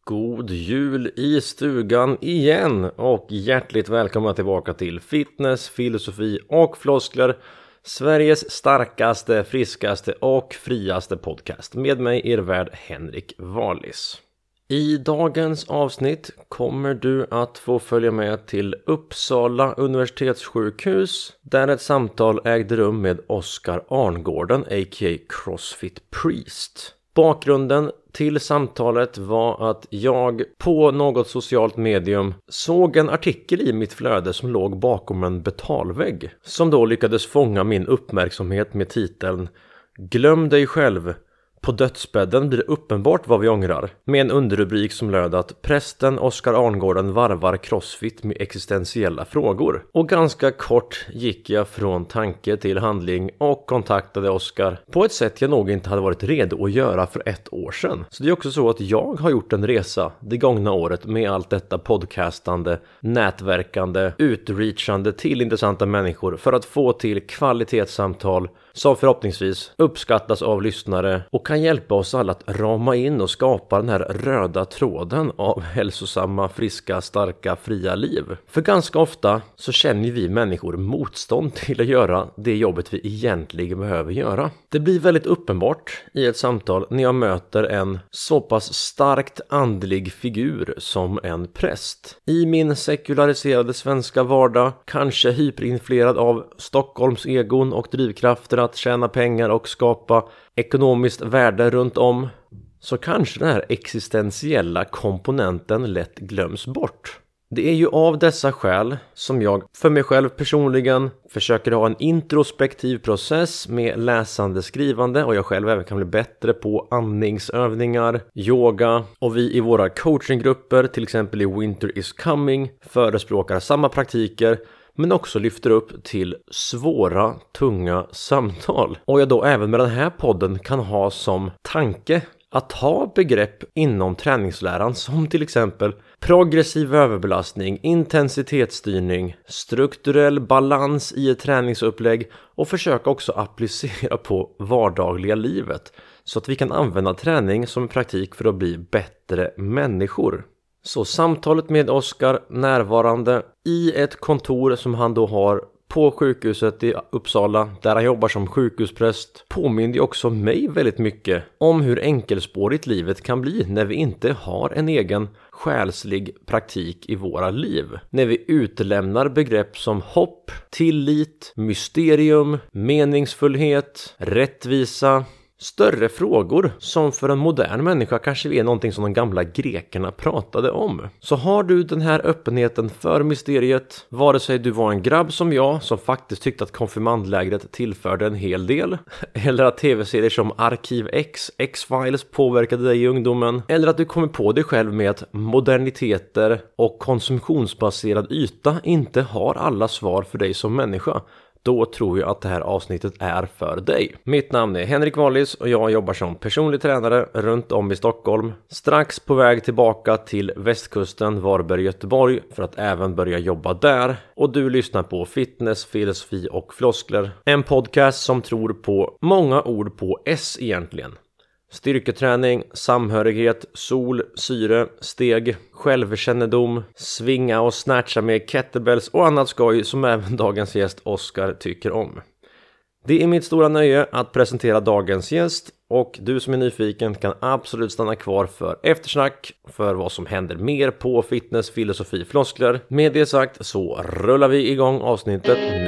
God jul i stugan igen och hjärtligt välkomna tillbaka till Fitness, filosofi och floskler, Sveriges starkaste, friskaste och friaste podcast. Med mig er värd Henrik Wallis. I dagens avsnitt kommer du att få följa med till Uppsala universitetssjukhus där ett samtal ägde rum med Oskar Arngården, a.k.a. CrossFit Priest. Bakgrunden till samtalet var att jag på något socialt medium såg en artikel i mitt flöde som låg bakom en betalvägg som då lyckades fånga min uppmärksamhet med titeln "Glöm dig själv. På dödsbädden blir det uppenbart vad vi ångrar", med en underrubrik som löd att prästen Oskar Arngården varvar crossfit med existentiella frågor. Och ganska kort gick jag från tanke till handling och kontaktade Oskar på ett sätt jag nog inte hade varit redo att göra för ett år sedan. Så det är också så att jag har gjort en resa det gångna året med allt detta podcastande, nätverkande, utreachande till intressanta människor för att få till kvalitetssamtal som förhoppningsvis uppskattas av lyssnare och kan hjälpa oss alla att rama in och skapa den här röda tråden av hälsosamma, friska, starka, fria liv. För ganska ofta så känner vi människor motstånd till att göra det jobbet vi egentligen behöver göra. Det blir väldigt uppenbart i ett samtal när jag möter en så pass starkt andlig figur som en präst. I min sekulariserade svenska vardag, kanske hyperinflerad av Stockholms egon och drivkrafter att tjäna pengar och skapa ekonomiskt värde runt om, så kanske den här existentiella komponenten lätt glöms bort. Det är ju av dessa skäl som jag för mig själv personligen försöker ha en introspektiv process med läsande, skrivande, och jag själv även kan bli bättre på andningsövningar, yoga, och vi i våra coachinggrupper, till exempel i Winter is Coming, förespråkar samma praktiker men också lyfter upp till svåra, tunga samtal. Och jag då även med den här podden kan ha som tanke att ha begrepp inom träningsläran som till exempel progressiv överbelastning, intensitetsstyrning, strukturell balans i ett träningsupplägg och försöka också applicera på vardagliga livet så att vi kan använda träning som praktik för att bli bättre människor. Så samtalet med Oskar närvarande i ett kontor som han då har på sjukhuset i Uppsala där han jobbar som sjukhuspräst påminner också mig väldigt mycket om hur enkelspårigt livet kan bli när vi inte har en egen själslig praktik i våra liv. När vi utelämnar begrepp som hopp, tillit, mysterium, meningsfullhet, rättvisa, större frågor som för en modern människa kanske är någonting som de gamla grekerna pratade om. Så har du den här öppenheten för mysteriet, vare sig du var en grabb som jag som faktiskt tyckte att konfirmandlägret tillförde en hel del, eller att tv-serier som Arkiv X, X-Files påverkade dig i ungdomen, eller att du kommer på dig själv med att moderniteter och konsumtionsbaserad yta inte har alla svar för dig som människa, då tror jag att det här avsnittet är för dig. Mitt namn är Henrik Wallis och jag jobbar som personlig tränare runt om i Stockholm. Strax på väg tillbaka till västkusten, Varberg, Göteborg, för att även börja jobba där. Och du lyssnar på Fitness, filosofi och floskler. En podcast som tror på många ord på S egentligen. Styrketräning, samhörighet, sol, syre, steg, självkännedom, svinga och snatcha med kettlebells och annat skoj som även dagens gäst Oskar tycker om. Det är mitt stora nöje att presentera dagens gäst, och du som är nyfiken kan absolut stanna kvar för eftersnack för vad som händer mer på fitness, filosofi, floskler. Med det sagt så rullar vi igång avsnittet nu.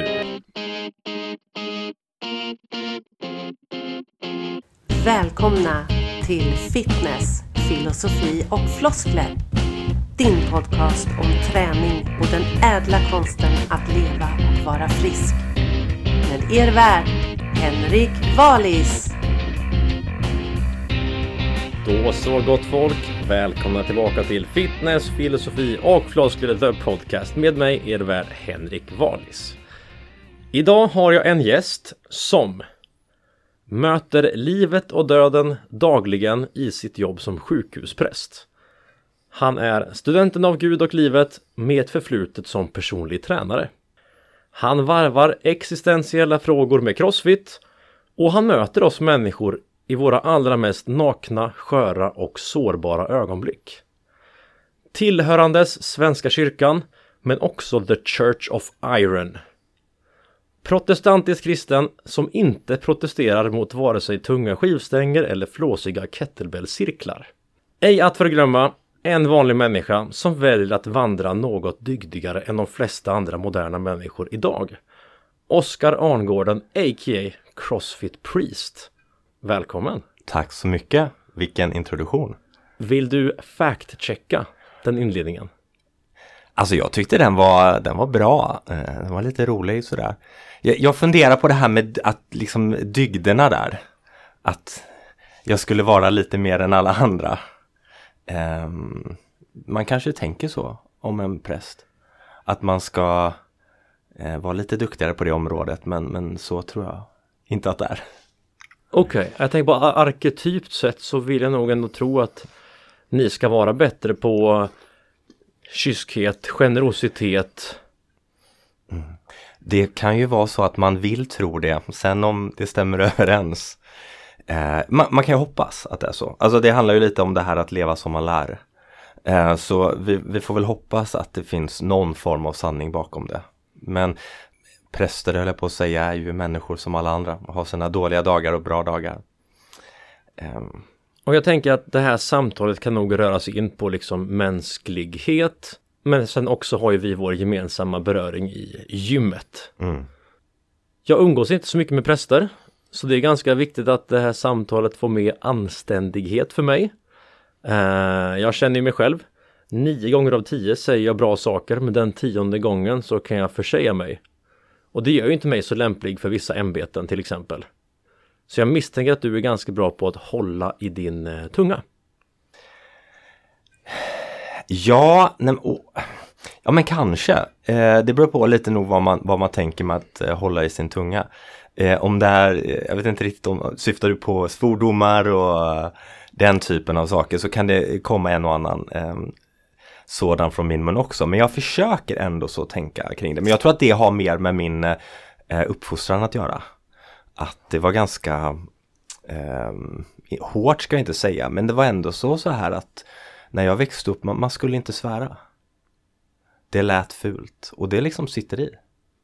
Välkomna till Fitness, filosofi och floskler. Din podcast om träning och den ädla konsten att leva och vara frisk. Med er värd, Henrik Wallis. Då så gott folk, välkomna tillbaka till Fitness, filosofi och floskler, The Podcast med mig, er värd Henrik Wallis. Idag har jag en gäst som möter livet och döden dagligen i sitt jobb som sjukhuspräst. Han är studenten av Gud och livet med ett förflutet som personlig tränare. Han varvar existentiella frågor med crossfit och han möter oss människor i våra allra mest nakna, sköra och sårbara ögonblick. Tillhörandes Svenska kyrkan, men också The Church of Iron. Protestantisk kristen som inte protesterar mot vare sig tunga skivstänger eller flåsiga kettlebellcirklar. Ej att förglömma, en vanlig människa som väljer att vandra något dygdigare än de flesta andra moderna människor idag. Oskar Arngården, a.k.a. CrossFit Priest. Välkommen! Tack så mycket. Vilken introduktion. Vill du fact-checka den inledningen? Alltså jag tyckte den var bra. Den var lite rolig sådär. Jag funderar på det här med att liksom dygderna där. Att jag skulle vara lite mer än alla andra. Man kanske tänker så om en präst. Att man ska vara lite duktigare på det området. Men så tror jag inte att det är. Okej, jag tänker bara arketypt sett så vill jag nog ändå tro att ni ska vara bättre på kyskhet, generositet. Det kan ju vara så att man vill tro det. Sen om det stämmer överens. Man kan ju hoppas att det är så. Alltså det handlar ju lite om det här att leva som man lär. Så vi får väl hoppas att det finns någon form av sanning bakom det. Men präster, höll jag på att säga, är ju människor som alla andra. Har sina dåliga dagar och bra dagar. Och jag tänker att det här samtalet kan nog röra sig in på liksom mänsklighet. Men sen också har ju vi vår gemensamma beröring i gymmet. Jag umgås inte så mycket med präster. Så det är ganska viktigt att det här samtalet får med anständighet för mig. Jag känner mig själv. 9 gånger av 10 säger jag bra saker. Men den 10:e gången så kan jag försäga mig. Och det gör ju inte mig så lämplig för vissa ämbeten till exempel. Så jag misstänker att du är ganska bra på att hålla i din tunga. Ja, men kanske. Det beror på lite nog vad man tänker med att hålla i sin tunga. Om det är, jag vet inte riktigt om, syftar du på svordomar och den typen av saker, så kan det komma en och annan sådan från min mun också. Men jag försöker ändå så tänka kring det. Men jag tror att det har mer med min uppfostran att göra. Att det var ganska hårt ska jag inte säga, men det var ändå så här att när jag växte upp, man skulle inte svära. Det lät fult och det liksom sitter i.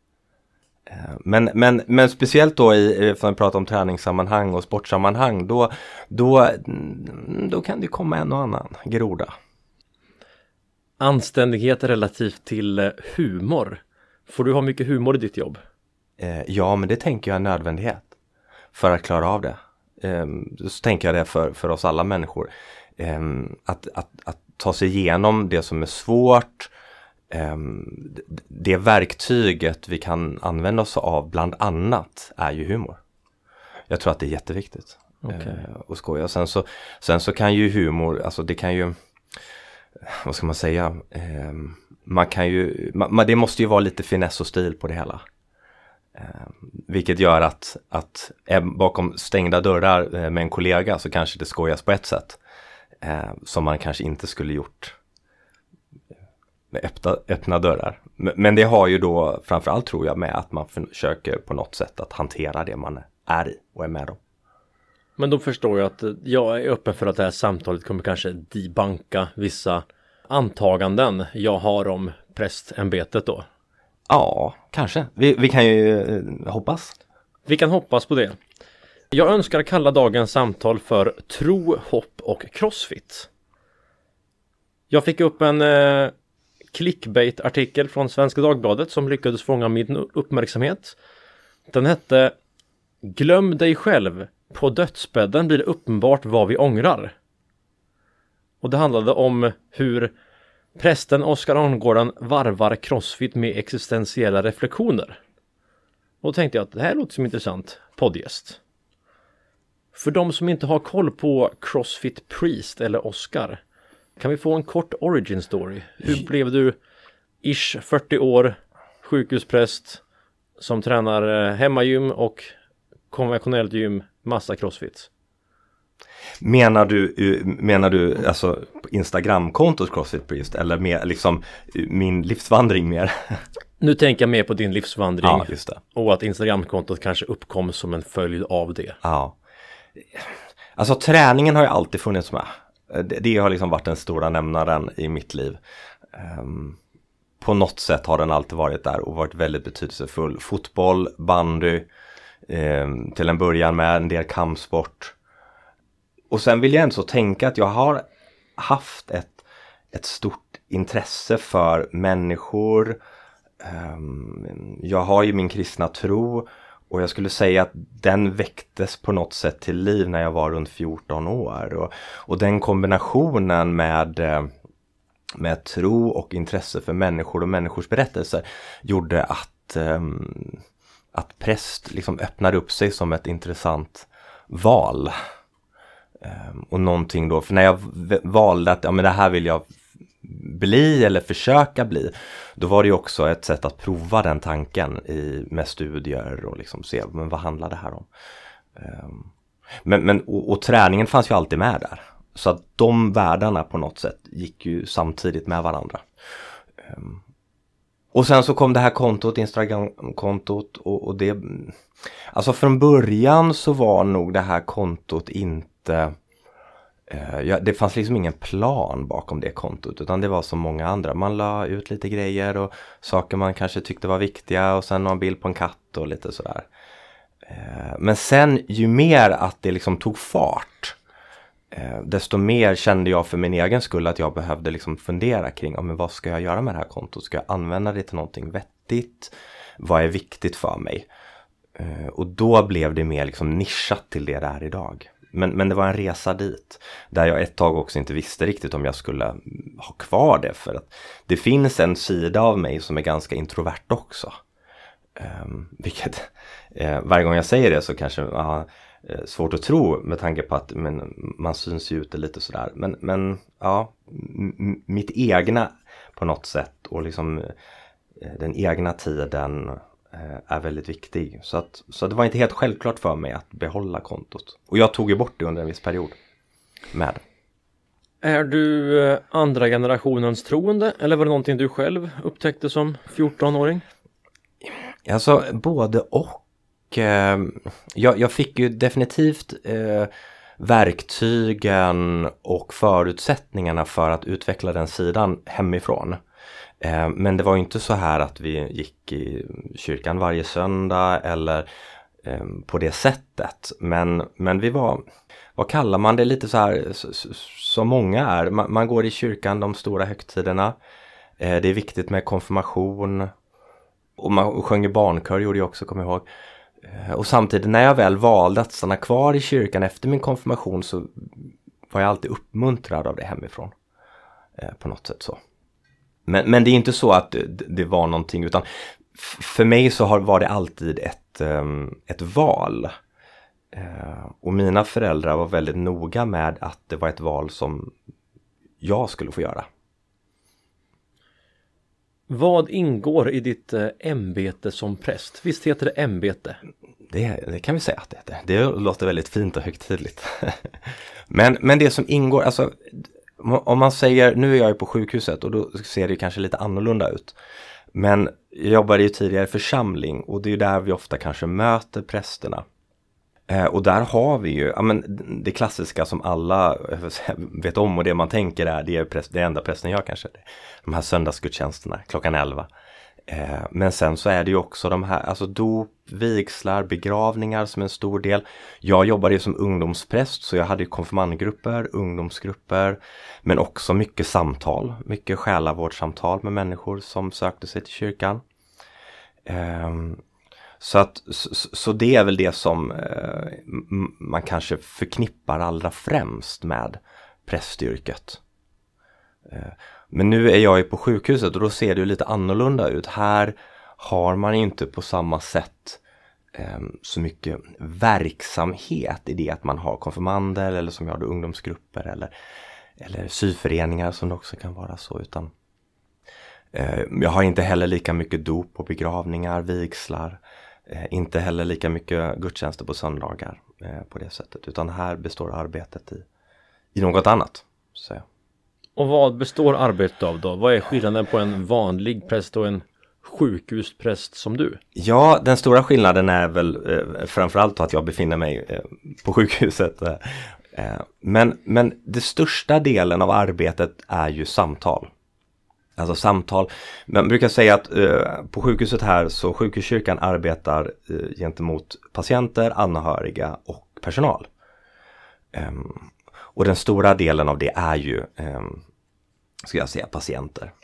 Men speciellt då för att prata om träningssammanhang och sportsammanhang, då kan det komma en och annan groda. Anständighet relativt till humor. Får du ha mycket humor i ditt jobb? Ja, men det tänker jag är en nödvändighet för att klara av det. Så tänker jag det för oss alla människor. Att ta sig igenom det som är svårt. Det verktyget vi kan använda oss av bland annat är ju humor. Jag tror att det är jätteviktigt. Och skoja. Sen så kan ju humor, alltså det kan ju, vad ska man säga, man kan ju, det måste ju vara lite finess och stil på det hela. Vilket gör att bakom stängda dörrar med en kollega så kanske det skojas på ett sätt som man kanske inte skulle gjort med öppna dörrar. Men det har ju då framförallt, tror jag, med att man försöker på något sätt att hantera det man är i och är med om. Men då förstår jag att jag är öppen för att det här samtalet kommer kanske debanka vissa antaganden jag har om prästämbetet då. Ja, kanske. Vi kan ju hoppas. Vi kan hoppas på det. Jag önskar kalla dagens samtal för tro, hopp och crossfit. Jag fick upp en clickbait-artikel från Svenska Dagbladet som lyckades fånga min uppmärksamhet. Den hette "Glöm dig själv. På dödsbädden blir det uppenbart vad vi ångrar." Och det handlade om hur prästen Oskar Arngården varvar crossfit med existentiella reflektioner. Och då tänkte jag att det här låter som intressant poddgäst. För de som inte har koll på CrossFit Priest eller Oskar, kan vi få en kort origin story? Hur blev du 40 år, sjukhuspräst som tränar hemmagym och konventionellt gym, massa crossfit? Menar du alltså Instagram-kontot CrossFit Priest eller mer liksom min livsvandring mer? Nu tänker jag mer på din livsvandring. Ja, just det. Och att Instagram-kontot kanske uppkom som en följd av det. Ja. Alltså träningen har ju alltid funnits med. Det har liksom varit den stora nämnaren i mitt liv. På något sätt har den alltid varit där och varit väldigt betydelsefull. Fotboll, bandy, till en början med en del kampsport. Och sen vill jag ändå så tänka att jag har haft ett stort intresse för människor. Jag har ju min kristna tro och jag skulle säga att den väcktes på något sätt till liv när jag var runt 14 år. Och den kombinationen med tro och intresse för människor och människors berättelser gjorde att präst liksom öppnade upp sig som ett intressant val. Och någonting då, för när jag valde att men det här vill jag bli eller försöka bli, då var det ju också ett sätt att prova den tanken med studier och liksom se, men vad handlar det här om? Och träningen fanns ju alltid med där. Så att de världarna på något sätt gick ju samtidigt med varandra. Och sen så kom det här kontot, Instagram-kontot och det, alltså från början så var nog det här kontot inte, det fanns liksom ingen plan bakom det kontot, utan det var som många andra. Man la ut lite grejer och saker man kanske tyckte var viktiga och sen någon bild på en katt och lite sådär. Men sen ju mer att det liksom tog fart, desto mer kände jag för min egen skull att jag behövde liksom fundera kring men vad ska jag göra med det här kontot? Ska jag använda det till någonting vettigt? Vad är viktigt för mig? Och då blev det mer liksom nischat till det är idag. Men det var en resa dit. Där jag ett tag också inte visste riktigt om jag skulle ha kvar det. För att det finns en sida av mig som är ganska introvert också. Vilket varje gång jag säger det så kanske svårt att tro med tanke på att man syns ju ute lite sådär. Men ja, mitt egna på något sätt och liksom den egna tiden är väldigt viktig. Så det var inte helt självklart för mig att behålla kontot. Och jag tog ju bort det under en viss period med. Är du andra generationens troende eller var det någonting du själv upptäckte som 14-åring? Alltså både och. Jag fick ju definitivt verktygen och förutsättningarna för att utveckla den sidan hemifrån. Men det var ju inte så här att vi gick i kyrkan varje söndag eller på det sättet. Men vi var, vad kallar man det, lite så här som många är. Man går i kyrkan de stora högtiderna. Det är viktigt med konfirmation. Och man sjöng i barnkör gjorde jag också, kommer jag ihåg. Och samtidigt när jag väl valde att stanna kvar i kyrkan efter min konfirmation så var jag alltid uppmuntrad av det hemifrån. På något sätt så. Men det är inte så att det var någonting, utan för mig så var det alltid ett val. Och mina föräldrar var väldigt noga med att det var ett val som jag skulle få göra. Vad ingår i ditt ämbete som präst? Visst heter det ämbete? Det kan vi säga att det heter. Det låter väldigt fint och högtidligt. men det som ingår, alltså om man säger, nu är jag ju på sjukhuset och då ser det kanske lite annorlunda ut. Men jag jobbade ju tidigare i församling och det är ju där vi ofta kanske möter prästerna. Och där har vi ju det klassiska som alla vet om och det man tänker det enda prästen gör kanske. De här söndagsgudstjänsterna klockan 11. Men sen så är det ju också de här, alltså dop, vigslar, begravningar som en stor del. Jag jobbade ju som ungdomspräst så jag hade ju konfirmandgrupper, ungdomsgrupper, men också mycket samtal, mycket själavårdssamtal med människor som sökte sig till kyrkan. Så det är väl det som man kanske förknippar allra främst med prästyrket. Men nu är jag ju på sjukhuset och då ser det ju lite annorlunda ut. Här har man inte på samma sätt så mycket verksamhet i det att man har konfirmander eller som jag har ungdomsgrupper eller syföreningar som det också kan vara så, utan jag har inte heller lika mycket dop och begravningar, vigslar, inte heller lika mycket gudstjänster på söndagar på det sättet, utan här består arbetet i något annat, så. Och vad består arbetet av då? Vad är skillnaden på en vanlig präst och en sjukhuspräst som du? Ja, den stora skillnaden är väl framförallt att jag befinner mig på sjukhuset. Men det största delen av arbetet är ju samtal. Alltså samtal. Man brukar säga att på sjukhuset här så sjukhuskyrkan arbetar gentemot patienter, anhöriga och personal. Och den stora delen av det är ju, ska jag säga, patienter.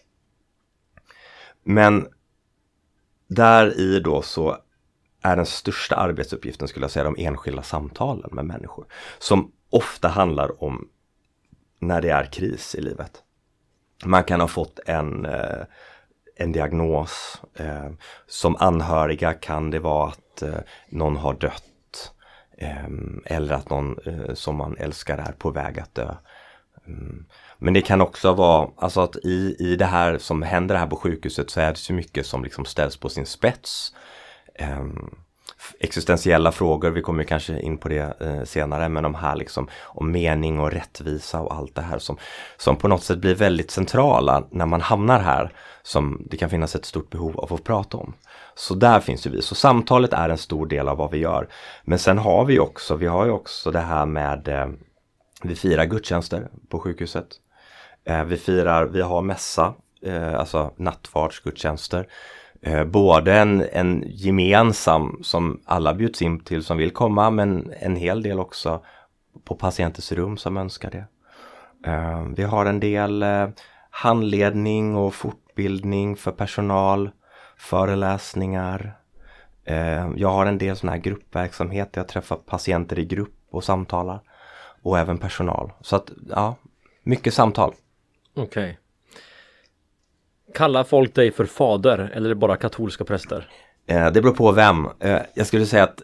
Men där i då så är den största arbetsuppgiften, skulle jag säga, de enskilda samtalen med människor. Som ofta handlar om när det är kris i livet. Man kan ha fått en diagnos. Som anhöriga kan det vara att någon har dött. Eller att någon som man älskar är på väg att dö. Men det kan också vara, alltså att i det här som händer här på sjukhuset så är det så mycket som liksom ställs på sin spets. Existentiella frågor, vi kommer kanske in på det senare, men de här liksom om mening och rättvisa och allt det här som på något sätt blir väldigt centrala när man hamnar här, som det kan finnas ett stort behov av att prata om. Så där finns ju vi. Så samtalet är en stor del av vad vi gör. Men sen har vi ju också det här med vi firar gudstjänster på sjukhuset. Vi har mässa, alltså nattvardsgudstjänster. Både en gemensam som alla bjuds in till som vill komma, men en hel del också på patientens rum som önskar det. Vi har en del handledning och fortbildning för personal, föreläsningar. Jag har en del sån här gruppverksamhet där jag träffar patienter i grupp och samtalar. Och även personal. Så att, ja, mycket samtal. Okej. Kallar folk dig för fader eller är det bara katolska präster? Det beror på vem. Jag skulle säga att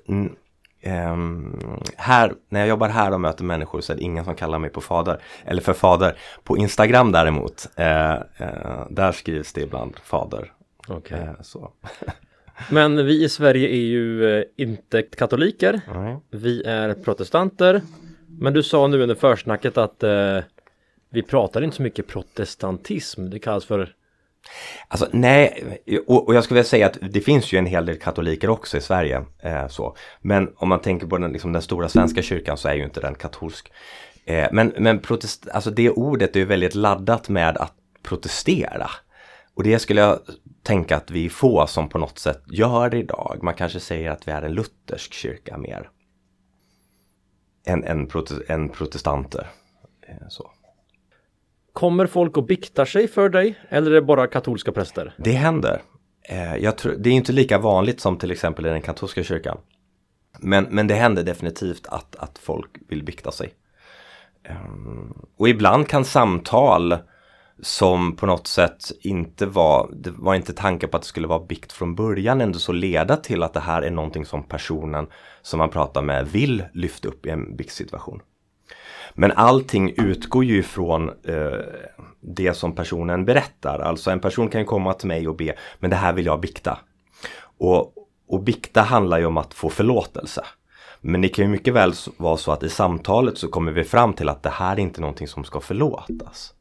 här, när jag jobbar här och möter människor så är det ingen som kallar mig på fader. Eller för fader. På Instagram däremot, där skrivs det ibland fader. Okej. Så. Men vi i Sverige är ju inte katoliker. Vi är protestanter. Men du sa nu under försnacket att vi pratar inte så mycket protestantism. Det kallas för... Alltså nej, och jag skulle vilja säga att det finns ju en hel del katoliker också i Sverige. Så. Men om man tänker på den stora svenska kyrkan så är ju inte den katolsk. Men alltså det ordet är ju väldigt laddat med att protestera. Och det skulle jag tänka att vi få som på något sätt gör det idag. Man kanske säger att vi är en luthersk kyrka mer än protestanter. Så. Kommer folk och biktar sig för dig eller är det bara katolska präster? Det händer. Jag tror, det är inte lika vanligt som till exempel i den katolska kyrkan. Men det händer definitivt att folk vill bikta sig. Och ibland kan samtal som på något sätt det var inte tanke på att det skulle vara bikt från början, ändå så leda till att det här är någonting som personen som man pratar med vill lyfta upp i en biktsituation. Men allting utgår ju från det som personen berättar. Alltså en person kan komma till mig och be, men det här vill jag bikta. Och bikta handlar ju om att få förlåtelse. Men det kan ju mycket väl vara så att i samtalet så kommer vi fram till att det här är inte någonting som ska förlåtas.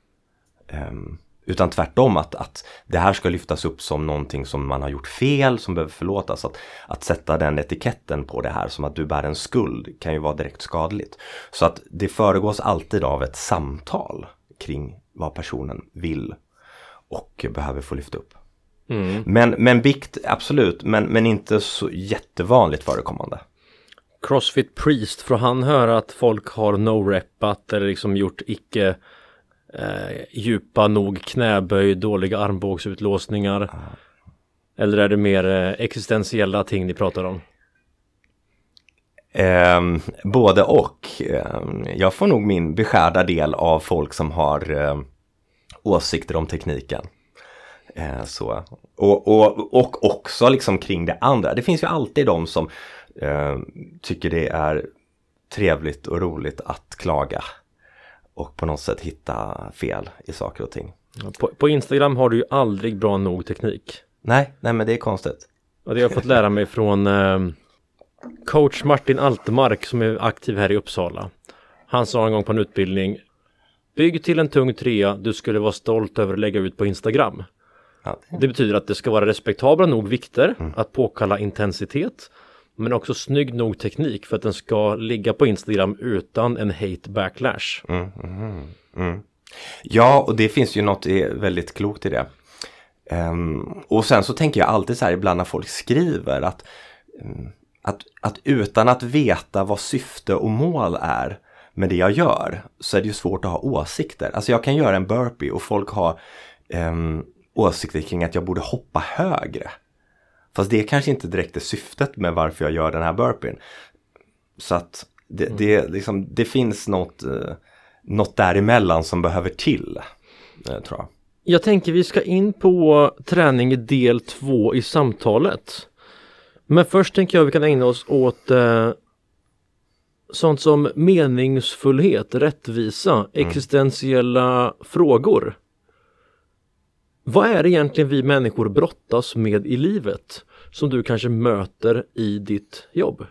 Utan tvärtom att det här ska lyftas upp som någonting som man har gjort fel, som behöver förlåtas. Att sätta den etiketten på det här som att du bär en skuld kan ju vara direkt skadligt. Så att det föregås alltid av ett samtal kring vad personen vill och behöver få lyfta upp. Men bikt, absolut, men inte så jättevanligt förekommande. CrossFit Priest, får han höra att folk har no-repat eller liksom gjort icke djupa nog knäböj, dåliga armbågsutlåsningar? Eller är det mer existentiella ting ni pratar om? Både och. Jag får nog min beskärda del av folk som har åsikter om tekniken. Så. Och också liksom kring det andra. Det finns ju alltid de som tycker det är trevligt och roligt att klaga. Och på något sätt hitta fel i saker och ting. På Instagram har du ju aldrig bra nog teknik. Nej, men det är konstigt. Och det har jag fått lära mig från coach Martin Altemark som är aktiv här i Uppsala. Han sa en gång på en utbildning: bygg till en tung trea du skulle vara stolt över att lägga ut på Instagram. Ja. Det betyder att det ska vara respektabla nog vikter, att påkalla intensitet. men också snygg nog teknik för att den ska ligga på Instagram utan en hate backlash. Ja, och det finns ju något väldigt klokt i det. Och sen så tänker jag alltid så här ibland när folk skriver att utan att veta vad syfte och mål är med det jag gör så är det ju svårt att ha åsikter. Alltså jag kan göra en burpee och folk har åsikter kring att jag borde hoppa högre. Fast det är kanske inte direkt är syftet med varför jag gör den här burpeen. Så att det finns något däremellan som behöver till, tror jag. Jag tänker vi ska in på träning i del 2 i samtalet. Men först tänker jag vi kan ägna oss åt sånt som meningsfullhet, rättvisa, existentiella frågor. Vad är det egentligen vi människor brottas med i livet som du kanske möter i ditt jobb?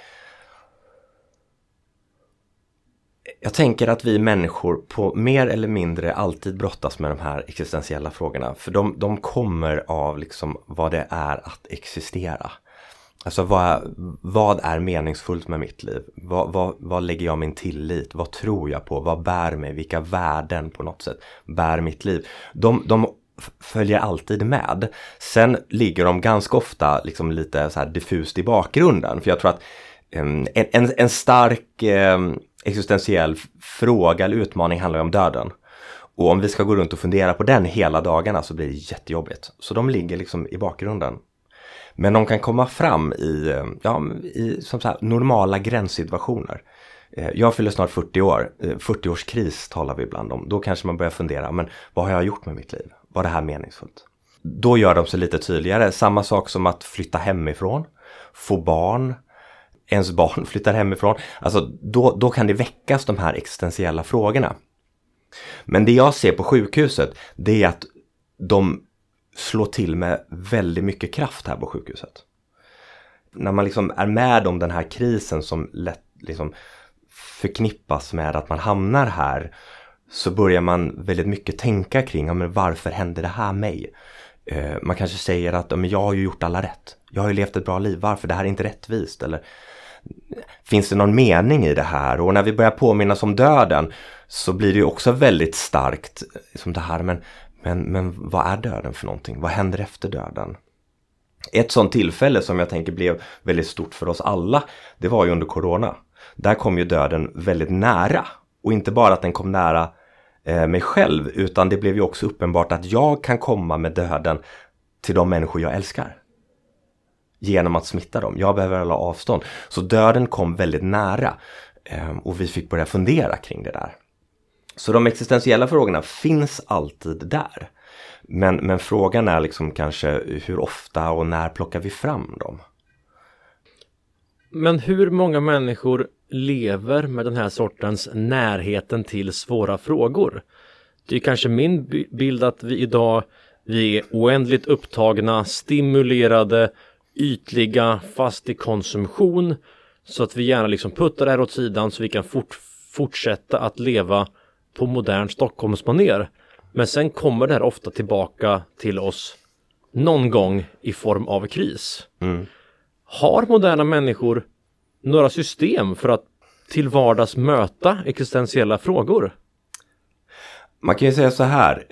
Jag tänker att vi människor på mer eller mindre alltid brottas med de här existentiella frågorna. För de kommer av liksom vad det är att existera. Alltså vad är meningsfullt med mitt liv? Vad lägger jag min tillit? Vad tror jag på? Vad bär mig? Vilka värden på något sätt bär mitt liv? De följer alltid med. Sen ligger de ganska ofta liksom lite så här diffust i bakgrunden. För jag tror att en stark existentiell fråga eller utmaning handlar om döden. Och om vi ska gå runt och fundera på den hela dagarna så blir det jättejobbigt. Så de ligger liksom i bakgrunden. Men de kan komma fram i som så här, normala gränssituationer. Jag fyller snart 40 år. 40-årskris talar vi ibland om. Då kanske man börjar fundera, men vad har jag gjort med mitt liv? Var det här meningsfullt? Då gör de sig lite tydligare. Samma sak som att flytta hemifrån, få barn, ens barn flyttar hemifrån. Alltså då kan det väckas de här existentiella frågorna. Men det jag ser på sjukhuset, det är att de slår till med väldigt mycket kraft här på sjukhuset. När man liksom är med om den här krisen som lätt liksom förknippas med att man hamnar här, så börjar man väldigt mycket tänka kring men varför händer det här mig? Man kanske säger att men jag har ju gjort alla rätt. Jag har ju levt ett bra liv. Varför? Det här är inte rättvist. Eller finns det någon mening i det här? Och när vi börjar påminnas om döden så blir det ju också väldigt starkt som det här. Men vad är döden för någonting? Vad händer efter döden? Ett sånt tillfälle som jag tänker blev väldigt stort för oss alla, det var ju under corona. Där kom ju döden väldigt nära. Och inte bara att den kom nära mig själv, utan det blev ju också uppenbart att jag kan komma med döden till de människor jag älskar. Genom att smitta dem. Jag behöver hålla avstånd. Så döden kom väldigt nära. Och vi fick börja fundera kring det där. Så de existentiella frågorna finns alltid där. Men frågan är liksom kanske hur ofta och när plockar vi fram dem? Men hur många människor lever med den här sortens närheten till svåra frågor? Det är kanske min bild att vi idag är oändligt upptagna, stimulerade, ytliga, fast i konsumtion, så att vi gärna liksom puttar det här åt sidan så vi kan fortsätta att leva på modern Stockholmsmanér. Men sen kommer det här ofta tillbaka till oss någon gång i form av kris. Har moderna människor några system för att till vardags möta existentiella frågor? Man kan ju säga så här.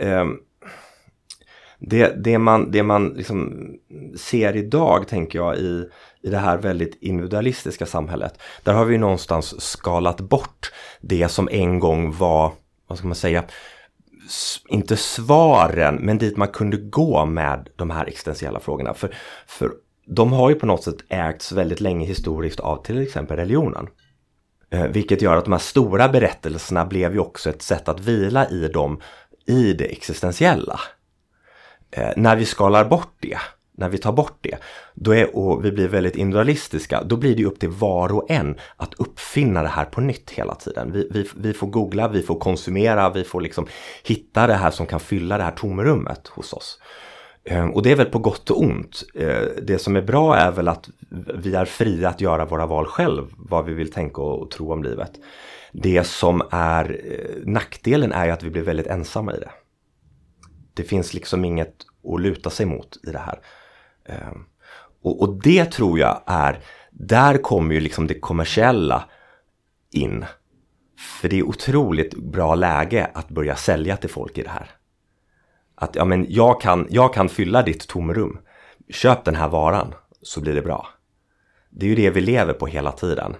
Det man liksom ser idag, tänker jag, i det här väldigt individualistiska samhället. Där har vi någonstans skalat bort det som en gång var, vad ska man säga, inte svaren, men dit man kunde gå med de här existentiella frågorna. För de har ju på något sätt ägts väldigt länge historiskt av till exempel religionen. Vilket gör att de här stora berättelserna blev ju också ett sätt att vila i dem i det existentiella. När vi skalar bort det, när vi tar bort det, och vi blir väldigt individualistiska, då blir det upp till var och en att uppfinna det här på nytt hela tiden. Vi får googla, vi får konsumera, vi får liksom hitta det här som kan fylla det här tomrummet hos oss. Och det är väl på gott och ont. Det som är bra är väl att vi är fria att göra våra val själv, vad vi vill tänka och tro om livet. Det som är nackdelen är ju att vi blir väldigt ensamma i det. Det finns liksom inget att luta sig mot i det här. Och det tror jag är där kommer ju liksom det kommersiella in. För det är otroligt bra läge att börja sälja till folk i det här. Att ja, men jag kan fylla ditt tomrum. Köp den här varan så blir det bra. Det är ju det vi lever på hela tiden.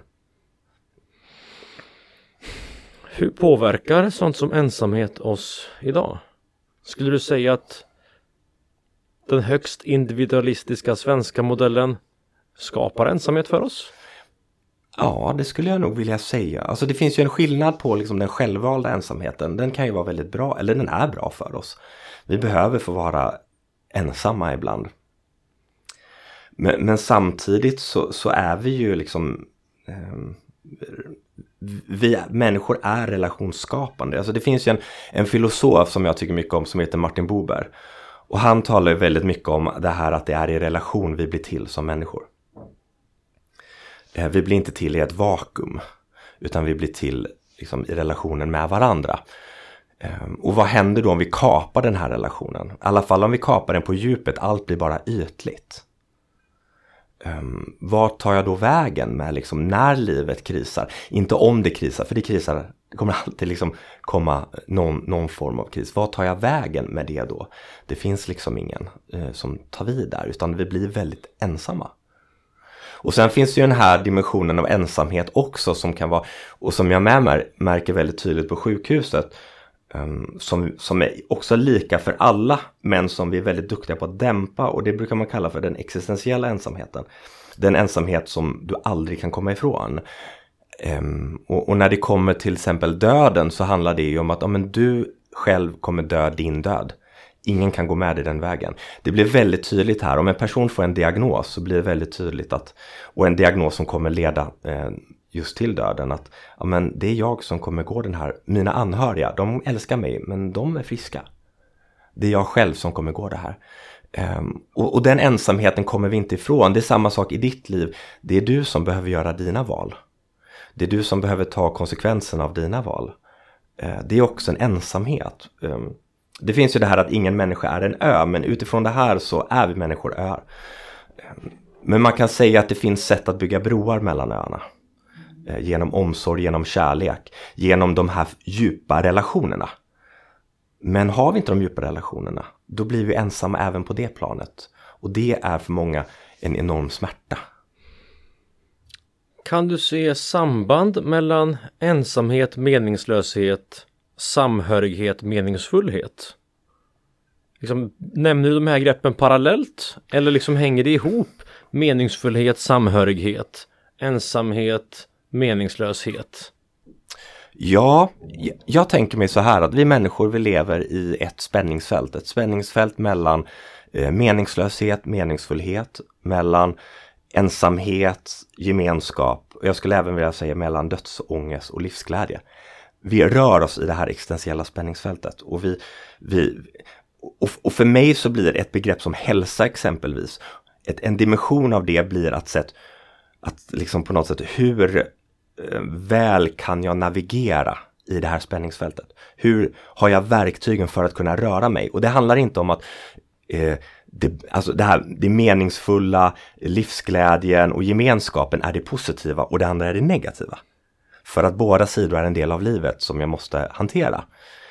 Hur påverkar sånt som ensamhet oss idag? Skulle du säga att den högst individualistiska svenska modellen skapar ensamhet för oss? Ja, det skulle jag nog vilja säga. Alltså det finns ju en skillnad på liksom den självvalda ensamheten. Den kan ju vara väldigt bra, eller den är bra för oss. Vi behöver få vara ensamma ibland. Men samtidigt så är vi ju liksom... vi människor är relationsskapande. Alltså det finns ju en filosof som jag tycker mycket om som heter Martin Buber. Och han talar ju väldigt mycket om det här att det är i relation vi blir till som människor. Vi blir inte till i ett vakuum, utan vi blir till liksom, i relationen med varandra. Och vad händer då om vi kapar den här relationen? I alla fall om vi kapar den på djupet, allt blir bara ytligt. Vad tar jag då vägen med liksom, när livet krisar? Inte om det krisar, för det krisar, det kommer alltid liksom komma någon form av kris. Vad tar jag vägen med det då? Det finns liksom ingen som tar vid där, utan vi blir väldigt ensamma. Och sen finns det ju den här dimensionen av ensamhet också som kan vara, och som jag märker väldigt tydligt på sjukhuset, som är också lika för alla, men som vi är väldigt duktiga på att dämpa, och det brukar man kalla för den existentiella ensamheten. Den ensamhet som du aldrig kan komma ifrån. Och när det kommer till exempel döden så handlar det ju om att men du själv kommer dö din död. Ingen kan gå med i den vägen. Det blir väldigt tydligt här. Om en person får en diagnos så blir det väldigt tydligt att, och en diagnos som kommer leda just till döden, att men det är jag som kommer gå den här. Mina anhöriga, de älskar mig men de är friska. Det är jag själv som kommer gå det här. Och den ensamheten kommer vi inte ifrån. Det är samma sak i ditt liv. Det är du som behöver göra dina val. Det är du som behöver ta konsekvenserna av dina val. Det är också en ensamhet. Det finns ju det här att ingen människa är en ö, men utifrån det här så är vi människor öar. Men man kan säga att det finns sätt att bygga broar mellan öarna. Genom omsorg, genom kärlek, genom de här djupa relationerna. Men har vi inte de djupa relationerna, då blir vi ensamma även på det planet. Och det är för många en enorm smärta. Kan du se samband mellan ensamhet, meningslöshet, samhörighet, meningsfullhet? Liksom, nämner du de här greppen parallellt? Eller liksom hänger det ihop? Meningsfullhet, samhörighet, ensamhet, meningslöshet. Ja, jag tänker mig så här att vi människor, vi lever i ett spänningsfält. Ett spänningsfält mellan meningslöshet, meningsfullhet, mellan ensamhet, gemenskap, och jag skulle även vilja säga mellan dödsångest och livsglädje. Vi rör oss i det här existentiella spänningsfältet, och och för mig så blir ett begrepp som hälsa exempelvis, en dimension av det blir att liksom på något sätt, hur väl kan jag navigera i det här spänningsfältet? Hur har jag verktygen för att kunna röra mig? Och det handlar inte om att det meningsfulla, livsglädjen och gemenskapen är det positiva och det andra är det negativa. För att båda sidor är en del av livet som jag måste hantera.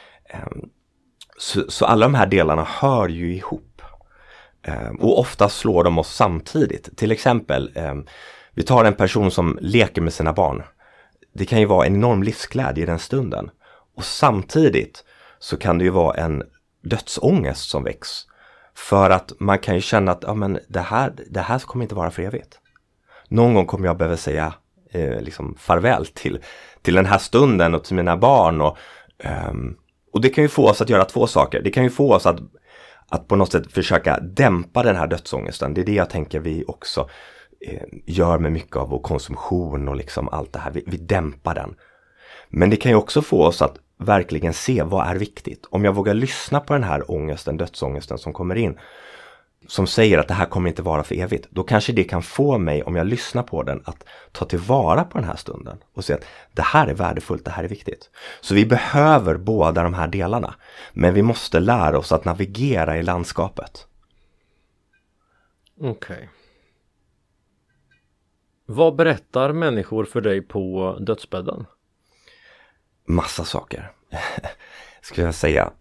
Så alla de här delarna hör ju ihop. Och ofta slår de oss samtidigt. Till exempel, vi tar en person som leker med sina barn. Det kan ju vara en enorm livsglädje i den stunden. Och samtidigt så kan det ju vara en dödsångest som väcks. För att man kan ju känna att det här kommer inte vara för evigt. Någon gång kommer jag behöva säga liksom farväl till den här stunden och till mina barn. Och det kan ju få oss att göra två saker. Det kan ju få oss att på något sätt försöka dämpa den här dödsångesten. Det är det jag tänker vi också gör med mycket av vår konsumtion och liksom allt det här. Vi dämpar den. Men det kan ju också få oss att verkligen se vad är viktigt. Om jag vågar lyssna på den här ångesten, dödsångesten som kommer in, som säger att det här kommer inte vara för evigt, då kanske det kan få mig, om jag lyssnar på den, att ta tillvara på den här stunden och se att det här är värdefullt, det här är viktigt. Så vi behöver båda de här delarna, men vi måste lära oss att navigera i landskapet. Okej. Vad berättar människor för dig på dödsbädden? Massa saker, skulle jag säga.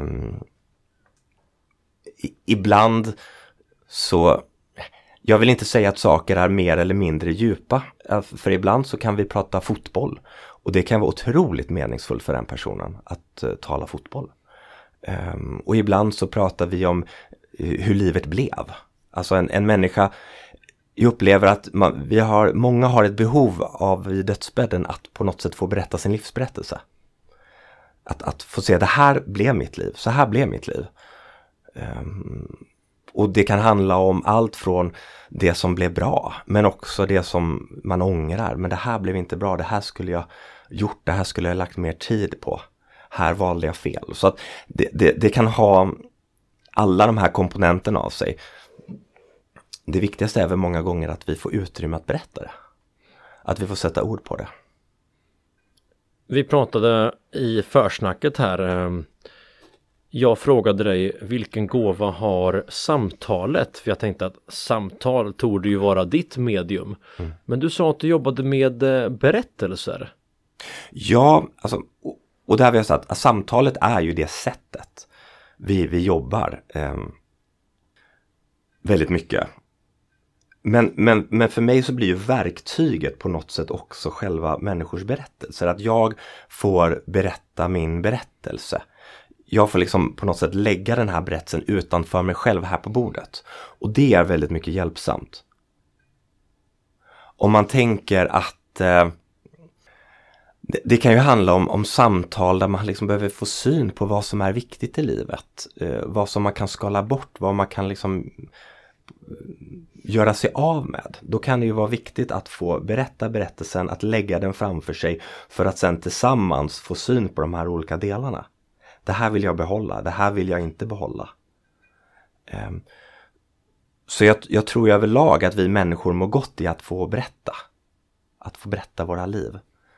Ibland så, jag vill inte säga att saker är mer eller mindre djupa. För ibland så kan vi prata fotboll. Och det kan vara otroligt meningsfullt för den personen att tala fotboll. Och ibland så pratar vi om hur livet blev. Alltså en människa, jag upplever att många har ett behov av i dödsbädden att på något sätt få berätta sin livsberättelse. Att få se, det här blev mitt liv, så här blev mitt liv. Och det kan handla om allt från det som blev bra, men också det som man ångrar. Men det här blev inte bra, det här skulle jag gjort, det här skulle jag lagt mer tid på. Här valde jag fel. Så att det kan ha alla de här komponenterna av sig. Det viktigaste är väl många gånger att vi får utrymme att berätta det. Att vi får sätta ord på det. Vi pratade i försnacket här. Jag frågade dig, vilken gåva har samtalet? För jag tänkte att samtal torde ju vara ditt medium. Men du sa att du jobbade med berättelser. Ja, alltså, och det har vi sagt att samtalet är ju det sättet vi jobbar väldigt mycket. Men för mig så blir ju verktyget på något sätt också själva människors berättelser. Att jag får berätta min berättelse. Jag får liksom på något sätt lägga den här berättelsen utanför mig själv här på bordet. Och det är väldigt mycket hjälpsamt. Om man tänker att det kan ju handla om samtal där man liksom behöver få syn på vad som är viktigt i livet. Vad som man kan skala bort, vad man kan liksom göra sig av med. Då kan det ju vara viktigt att få berätta berättelsen, att lägga den framför sig för att sen tillsammans få syn på de här olika delarna. Det här vill jag behålla, det här vill jag inte behålla. Så jag tror överlag att vi människor mår gott i att få berätta. Att få berätta våra liv.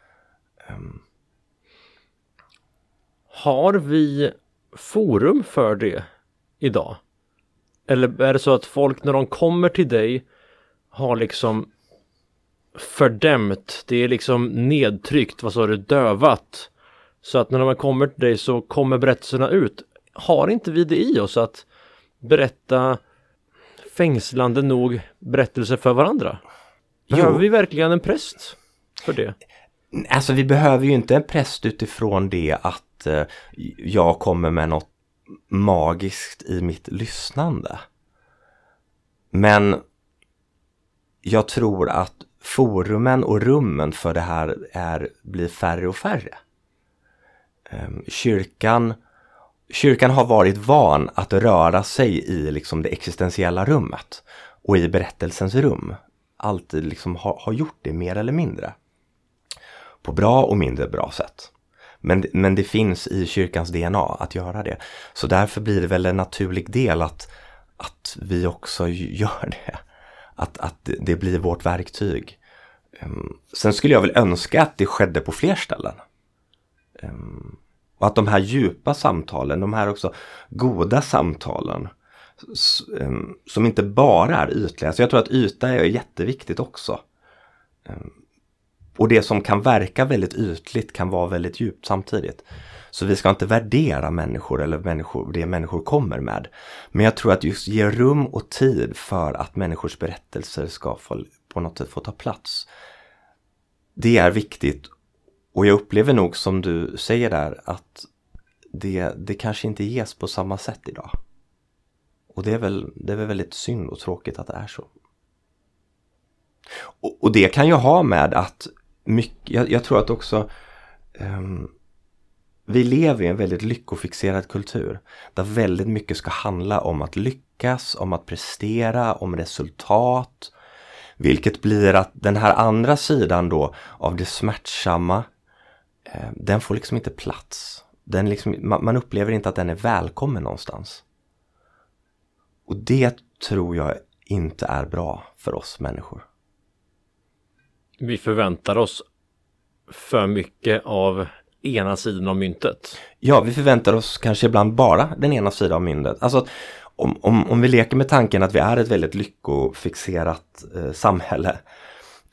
Har vi forum för det idag? Eller är det så att folk när de kommer till dig har liksom fördämt, det är liksom nedtryckt, vad sa du, dövat. Så att när de kommer till dig så kommer berättelserna ut. Har inte vi det i oss att berätta fängslande nog berättelser för varandra? Behöver vi verkligen en präst för det? Alltså vi behöver ju inte en präst utifrån det att jag kommer med något magiskt i mitt lyssnande. Men jag tror att forumen och rummen för det här blir färre och färre. Kyrkan har varit van att röra sig i liksom det existentiella rummet och i berättelsens rum. Alltid liksom har gjort det mer eller mindre. På bra och mindre bra sätt. Men det finns i kyrkans DNA att göra det. Så därför blir det väl en naturlig del att vi också gör det. Att det blir vårt verktyg. Sen skulle jag väl önska att det skedde på fler ställen. Och att de här djupa samtalen, de här också goda samtalen, som inte bara är ytliga. Så jag tror att yta är jätteviktigt också. Och det som kan verka väldigt ytligt kan vara väldigt djupt samtidigt. Så vi ska inte värdera människor eller det människor kommer med. Men jag tror att just ge rum och tid för att människors berättelser ska på något sätt få ta plats. Det är viktigt. Och jag upplever nog som du säger där att det kanske inte ges på samma sätt idag. Och det är väl väldigt synd och tråkigt att det är så. Och det kan ju ha med att jag tror att också vi lever i en väldigt lyckofixerad kultur där väldigt mycket ska handla om att lyckas, om att prestera, om resultat, vilket blir att den här andra sidan då av det smärtsamma, den får liksom inte plats. Den liksom, man upplever inte att den är välkommen någonstans. Och det tror jag inte är bra för oss människor. Vi förväntar oss för mycket av ena sidan av myntet. Ja, vi förväntar oss kanske ibland bara den ena sidan av myntet. Alltså om vi leker med tanken att vi är ett väldigt lyckofixerat samhälle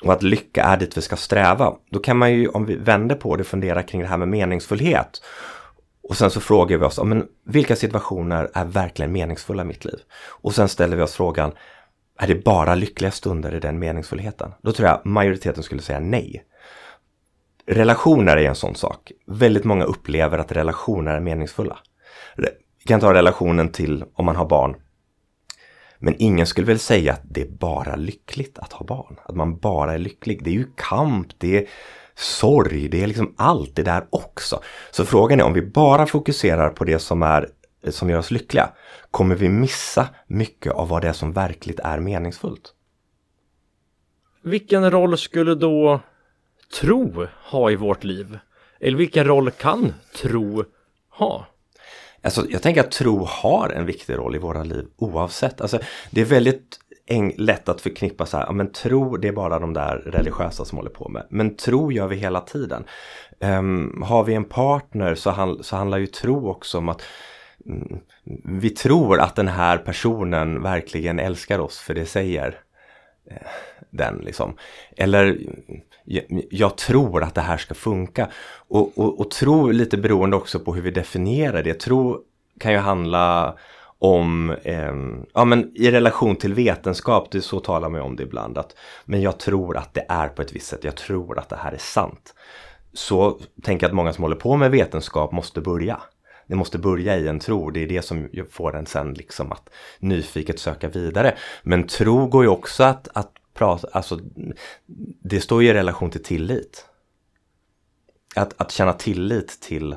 och att lycka är dit vi ska sträva. Då kan man ju, om vi vänder på det, fundera kring det här med meningsfullhet. Och sen så frågar vi oss, men vilka situationer är verkligen meningsfulla i mitt liv? Och sen ställer vi oss frågan, är det bara lyckliga stunder i den meningsfullheten? Då tror jag majoriteten skulle säga nej. Relationer är en sån sak. Väldigt många upplever att relationer är meningsfulla. Vi kan ta relationen till om man har barn. Men ingen skulle väl säga att det är bara lyckligt att ha barn. Att man bara är lycklig. Det är ju kamp, det är sorg, det är liksom allt det där också. Så frågan är, om vi bara fokuserar på det som gör oss lyckliga, kommer vi missa mycket av vad det är som verkligt är meningsfullt. Vilken roll skulle då tro ha i vårt liv? Eller vilken roll kan tro ha? Alltså, jag tänker att tro har en viktig roll i våra liv oavsett. Alltså, det är väldigt lätt att förknippa så här, ja, men tro, det är bara de där religiösa som håller på med. Men tro gör vi hela tiden. Har vi en partner så handlar ju tro också om att vi tror att den här personen verkligen älskar oss, för det säger den liksom. Eller jag tror att det här ska funka. Och tro är lite beroende också på hur vi definierar det. Tro kan ju handla om, men i relation till vetenskap, det så talar man om det ibland. Men jag tror att det är på ett visst sätt. Jag tror att det här är sant. Så tänker jag att många som håller på med vetenskap måste börja. Det måste börja i en tro. Det är det som får en sen liksom att nyfiket söka vidare. Men tro går ju också att prata, alltså det står ju i relation till tillit. Att känna tillit till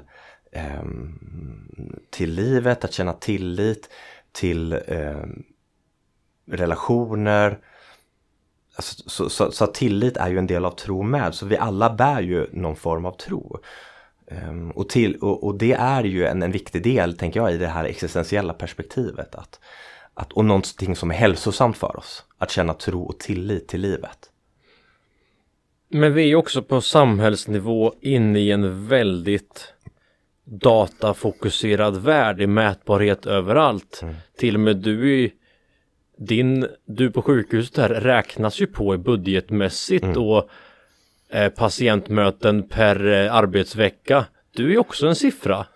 livet, att känna tillit till relationer. Alltså, så att tillit är ju en del av tro med. Så vi alla bär ju någon form av tro. Och det är ju en viktig del, tänker jag, i det här existentiella perspektivet. Och någonting som är hälsosamt för oss. Att känna tro och tillit till livet. Men vi är ju också på samhällsnivå inne i en väldigt datafokuserad värld i mätbarhet överallt. Till och med du på sjukhuset här räknas ju på budgetmässigt och patientmöten per arbetsvecka. Du är ju också en siffra.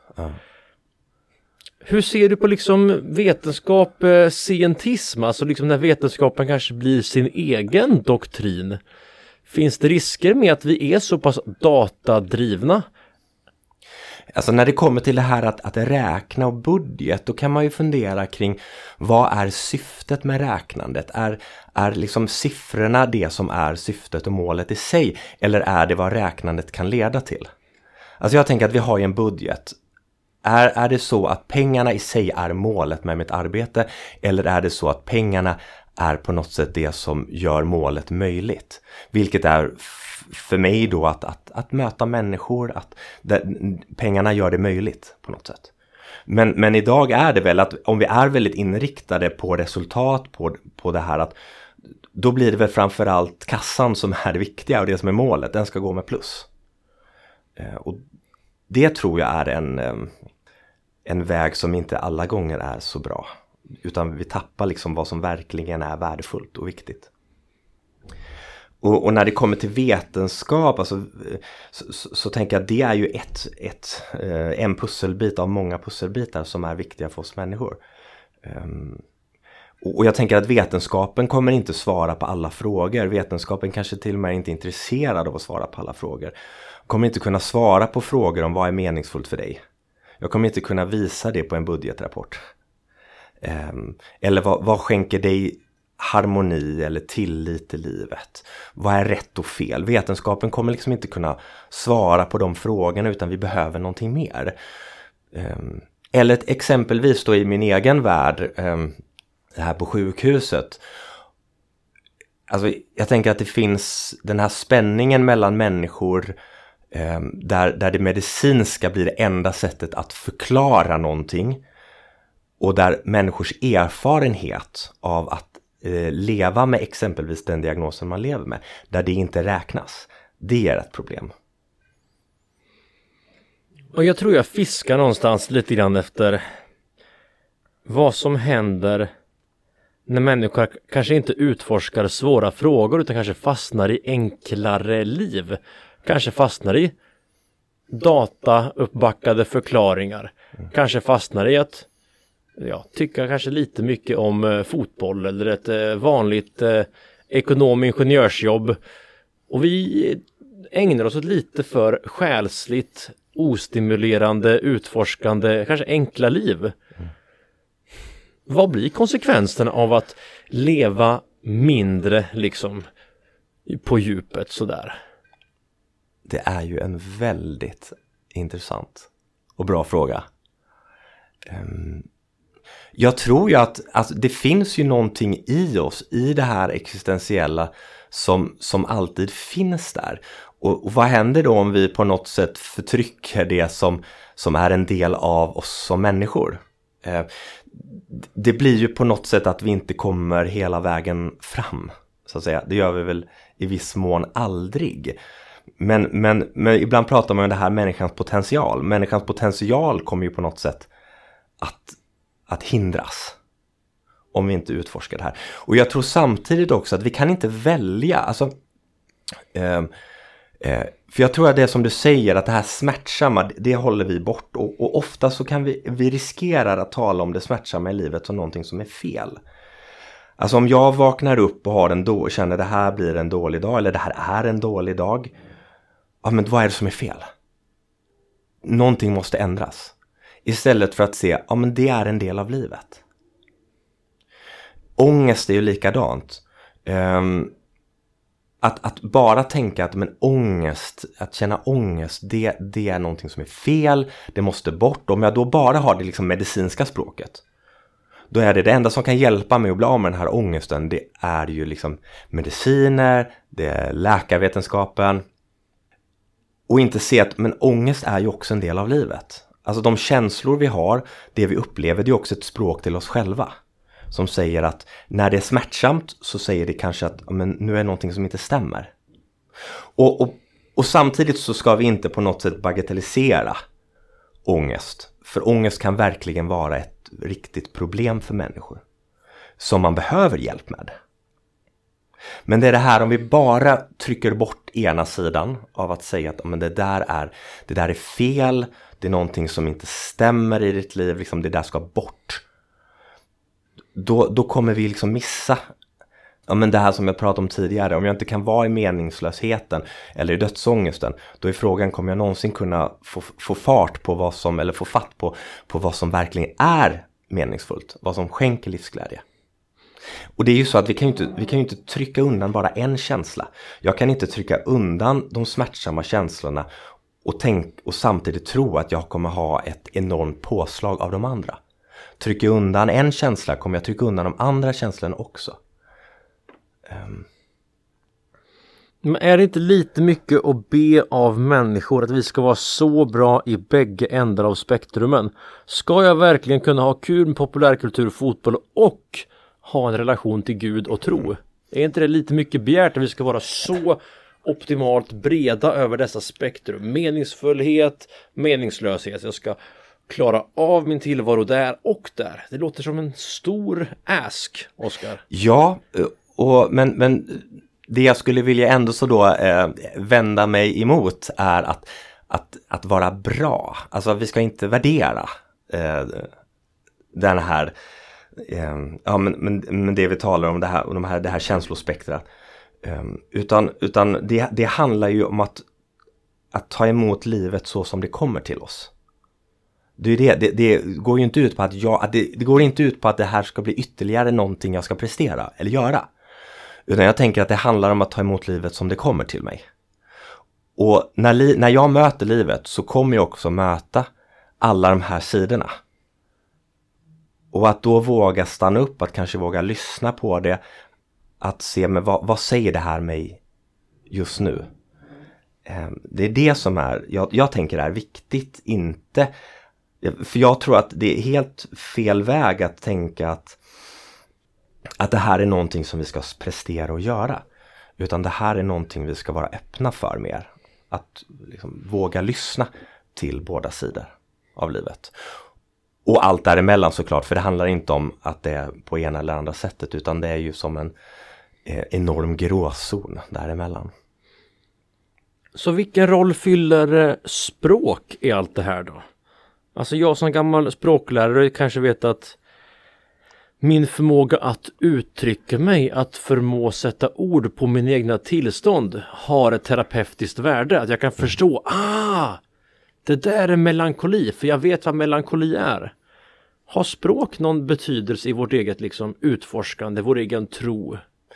Hur ser du på liksom vetenskap, scientism, alltså liksom när vetenskapen kanske blir sin egen doktrin? Finns det risker med att vi är så pass datadrivna? Alltså när det kommer till det här att räkna och budget, då kan man ju fundera kring vad är syftet med räknandet? Är liksom siffrorna det som är syftet och målet i sig? Eller är det vad räknandet kan leda till? Alltså jag tänker att vi har ju en budget. Är det så att pengarna i sig är målet med mitt arbete? Eller är det så att pengarna är på något sätt det som gör målet möjligt? Vilket är för mig då att möta människor, att pengarna gör det möjligt på något sätt. Men idag är det väl att om vi är väldigt inriktade på resultat, på det här, att då blir det väl framförallt kassan som är det viktiga och det som är målet, den ska gå med plus. Och det tror jag är en väg som inte alla gånger är så bra. Utan vi tappar liksom vad som verkligen är värdefullt och viktigt. Och när det kommer till vetenskap, alltså, så tänker jag att det är ju en pusselbit av många pusselbitar som är viktiga för oss människor. Och jag tänker att vetenskapen kommer inte svara på alla frågor. Vetenskapen kanske till och med inte är intresserad av att svara på alla frågor. Kommer inte kunna svara på frågor om vad är meningsfullt för dig. Jag kommer inte kunna visa det på en budgetrapport. Eller vad skänker dig harmoni eller tillit i livet? Vad är rätt och fel? Vetenskapen kommer liksom inte kunna svara på de frågorna, utan vi behöver någonting mer. Eller exempelvis då i min egen värld, det här på sjukhuset. Alltså jag tänker att det finns den här spänningen mellan människor där det medicinska blir det enda sättet att förklara någonting, och där människors erfarenhet av att leva med exempelvis den diagnosen man lever med, där det inte räknas, det är ett problem. Och jag tror jag fiskar någonstans lite grann efter vad som händer när människor kanske inte utforskar svåra frågor utan kanske fastnar i enklare liv. Kanske fastnar i datauppbackade förklaringar. Kanske fastnar i att tycka kanske lite mycket om fotboll eller ett vanligt ekonom-ingenjörsjobb. Och vi ägnar oss åt lite för själsligt, ostimulerande, utforskande, kanske enkla liv. Vad blir konsekvenserna av att leva mindre liksom på djupet sådär? Det är ju en väldigt intressant och bra fråga. Jag tror ju att alltså, det finns ju någonting i oss, i det här existentiella som alltid finns där. Och vad händer då om vi på något sätt förtrycker det som är en del av oss som människor? Det blir ju på något sätt att vi inte kommer hela vägen fram, så att säga. Det gör vi väl i viss mån aldrig. Men ibland pratar man om det här människans potential. Människans potential kommer ju på något sätt att hindras om vi inte utforskar det här. Och jag tror samtidigt också att vi kan inte välja. Alltså, för jag tror att det är som du säger, att det här smärtsamma, det håller vi bort. Och ofta så kan vi riskerar att tala om det smärtsamma i livet som någonting som är fel. Alltså om jag vaknar upp och känner det här blir en dålig dag, eller det här är en dålig dag. Ja, men vad är det som är fel? Någonting måste ändras. Istället för att se, ja men det är en del av livet. Ångest är ju likadant. Att bara tänka att att känna ångest, det är någonting som är fel, det måste bort. Om jag då bara har det liksom medicinska språket, då är det enda som kan hjälpa mig att bli av med den här ångesten, det är ju liksom mediciner, det är läkarvetenskapen. Och inte se att men ångest är ju också en del av livet. Alltså de känslor vi har, det vi upplever, det är också ett språk till oss själva. Som säger att när det är smärtsamt så säger det kanske att men nu är det någonting som inte stämmer. Och samtidigt så ska vi inte på något sätt bagatellisera ångest. För ångest kan verkligen vara ett riktigt problem för människor. Som man behöver hjälp med. Men det är det här, om vi bara trycker bort ena sidan av att säga att men det där är fel, det är någonting som inte stämmer i ditt liv, liksom det där ska bort. Då kommer vi liksom missa men det här som jag pratade om tidigare. Om jag inte kan vara i meningslösheten eller i dödsångesten, då är frågan, kommer jag någonsin kunna få fart på vad som, eller få fatt på vad som verkligen är meningsfullt, vad som skänker livsglädje. Och det är ju så att vi kan ju inte trycka undan bara en känsla. Jag kan inte trycka undan de smärtsamma känslorna och samtidigt tro att jag kommer ha ett enormt påslag av de andra. Trycker jag undan en känsla kommer jag trycka undan de andra känslorna också. Men är det inte lite mycket att be av människor att vi ska vara så bra i bägge ändar av spektrumen? Ska jag verkligen kunna ha kul med populärkultur, fotboll och ha en relation till Gud och tro? Är inte det lite mycket begärt att vi ska vara så optimalt breda över dessa spektrum? Meningsfullhet, meningslöshet. Jag ska klara av min tillvaro där och där. Det låter som en stor ask, Oskar. Ja, men det jag skulle vilja ändå så då vända mig emot är att vara bra. Alltså vi ska inte värdera den här men det vi talar om det här känslospektrat. Utan det handlar ju om att ta emot livet så som det kommer till oss. Det går ju inte ut på det går inte ut på att det här ska bli ytterligare någonting jag ska prestera eller göra. Utan jag tänker att det handlar om att ta emot livet som det kommer till mig. Och när jag möter livet så kommer jag också möta alla de här sidorna. Och att då våga stanna upp, att kanske våga lyssna på det. Att se med vad säger det här mig just nu. Det är det som jag tänker är viktigt, inte. För jag tror att det är helt fel väg att tänka att det här är någonting som vi ska prestera och göra. Utan det här är någonting vi ska vara öppna för mer. Att liksom våga lyssna till båda sidor av livet. Och allt däremellan såklart, för det handlar inte om att det är på ena eller andra sättet, utan det är ju som en enorm gråzon däremellan. Så vilken roll fyller språk i allt det här då? Alltså jag som gammal språklärare kanske vet att min förmåga att uttrycka mig, att förmå sätta ord på min egna tillstånd har ett terapeutiskt värde. Att jag kan förstå, det där är melankoli, för jag vet vad melankoli är. Har språk någon betydelse i vårt eget liksom utforskande, vår egen tro?